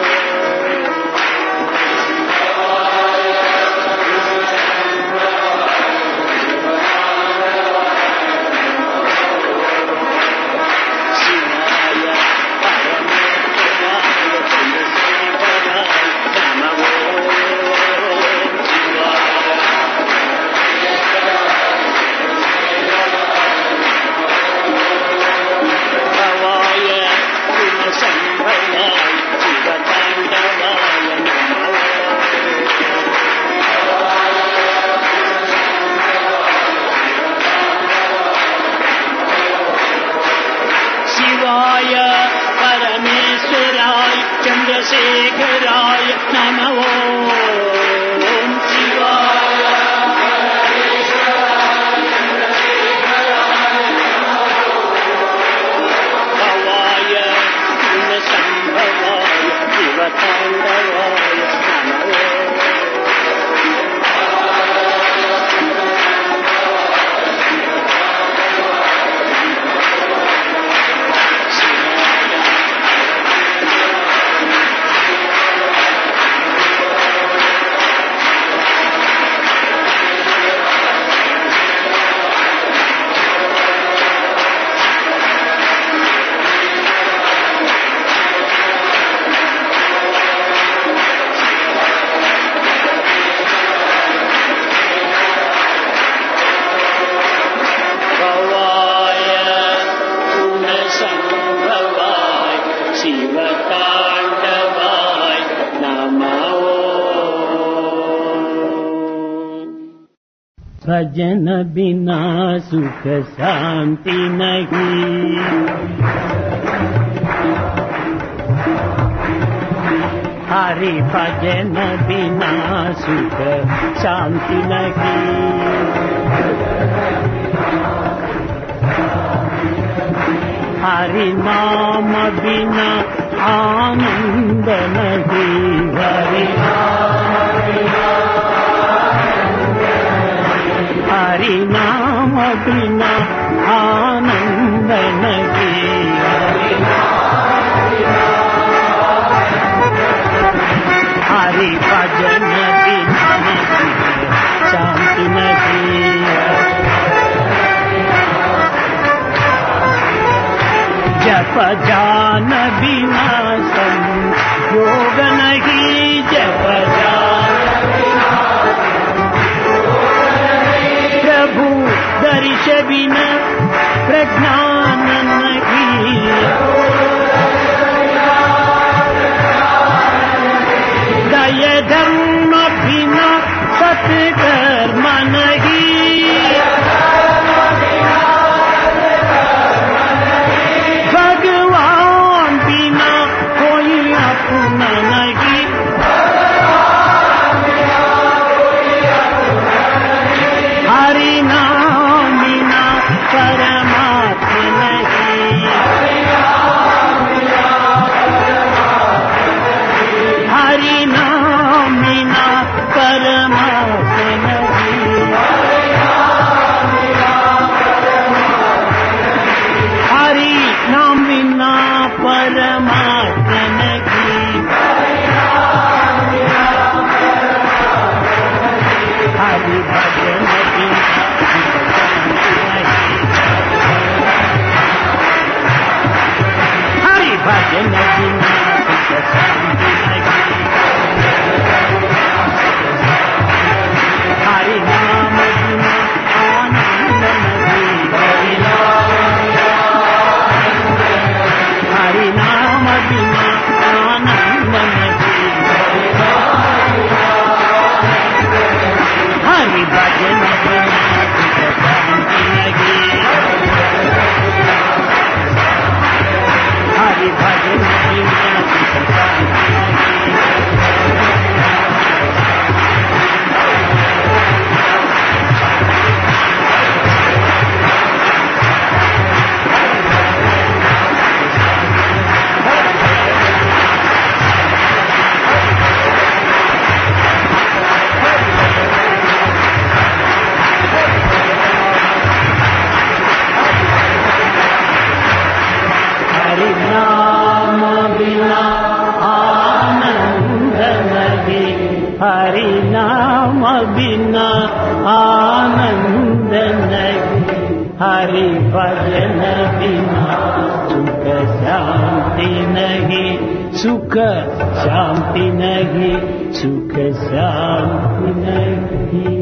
శివాయ పరమేశ్వరాయ చంద్రశేఖరాయ నమో. శివాయ పరమేశ్వరాయ చంద్రశేఖరాయ నమో. భవాయ గుణసంభవాయ శివతాండవాయ నమో. శివతాండవాయ నమో. భజన బినా సుఖ శాంతి నహీ. हरि भजन बिना सुख शांति नहीं, हरि नाम बिना आनंद नहीं, हरि हरि नाम बिना आनंद नहीं, हरि भजन बिना शांति नहीं, जप जान बिना संयोग नहीं, जप जान बिना प्रज्ञान नहीं, दया धर्म बिना सत्कर्म नहीं, भगवान बिना कोई अपना नहीं, हरि नाम बिना परमात्मा नहीं, हरि नाम बिना परमात्मा नहीं, हरि नाम बिना परमात्मा नहीं, हरि भजन बिना हरि भजन बिना सुख शांति नहीं, हरि नाम बिना आनंद नहीं, हरि नाम बिना आनंद नहीं, हरि भजन बिना सुख शांति नहीं, हरि भजन बिना सुख शांति नहीं। हरि नाम बिना आनंद नहीं, हरि नाम बिना आनंद नहीं, हरि भजन बिना सुख शांति नहीं, सुख शांति नहीं, सुख शांति नहीं।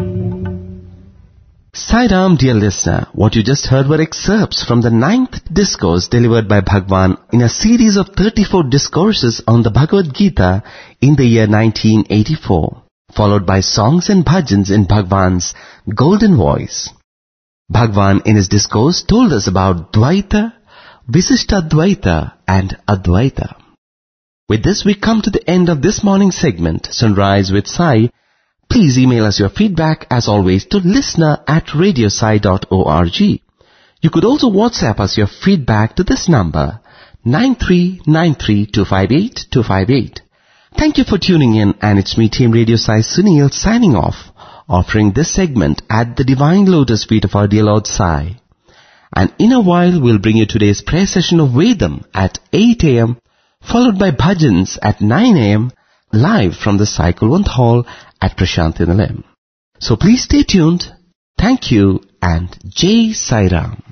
Sai Ram, dear listener, what you just heard were excerpts from the ninth discourse delivered by Bhagwan in a series of thirty-four discourses on the Bhagavad Gita in the year nineteen eighty-four, followed by songs and bhajans in Bhagwan's golden voice. Bhagwan in his discourse told us about Dvaita, Visishtadvaita and Advaita. With this we come to the end of this morning's segment, Sunrise with Sai. Please email us your feedback as always to listener at radiosai dot org. You could also WhatsApp us your feedback to this number nine three nine three two five eight two five eight. Thank you for tuning in, and it's me, Team Radio Sai Sunil, signing off, offering this segment at the Divine Lotus feet of our dear Lord Sai. And in a while we'll bring you today's prayer session of Vedam at eight a.m. followed by bhajans at nine a.m. live from the Sai Kulwant Hall at Prashanthi Nilayam. So please stay tuned. Thank you and Jai Sai Ram.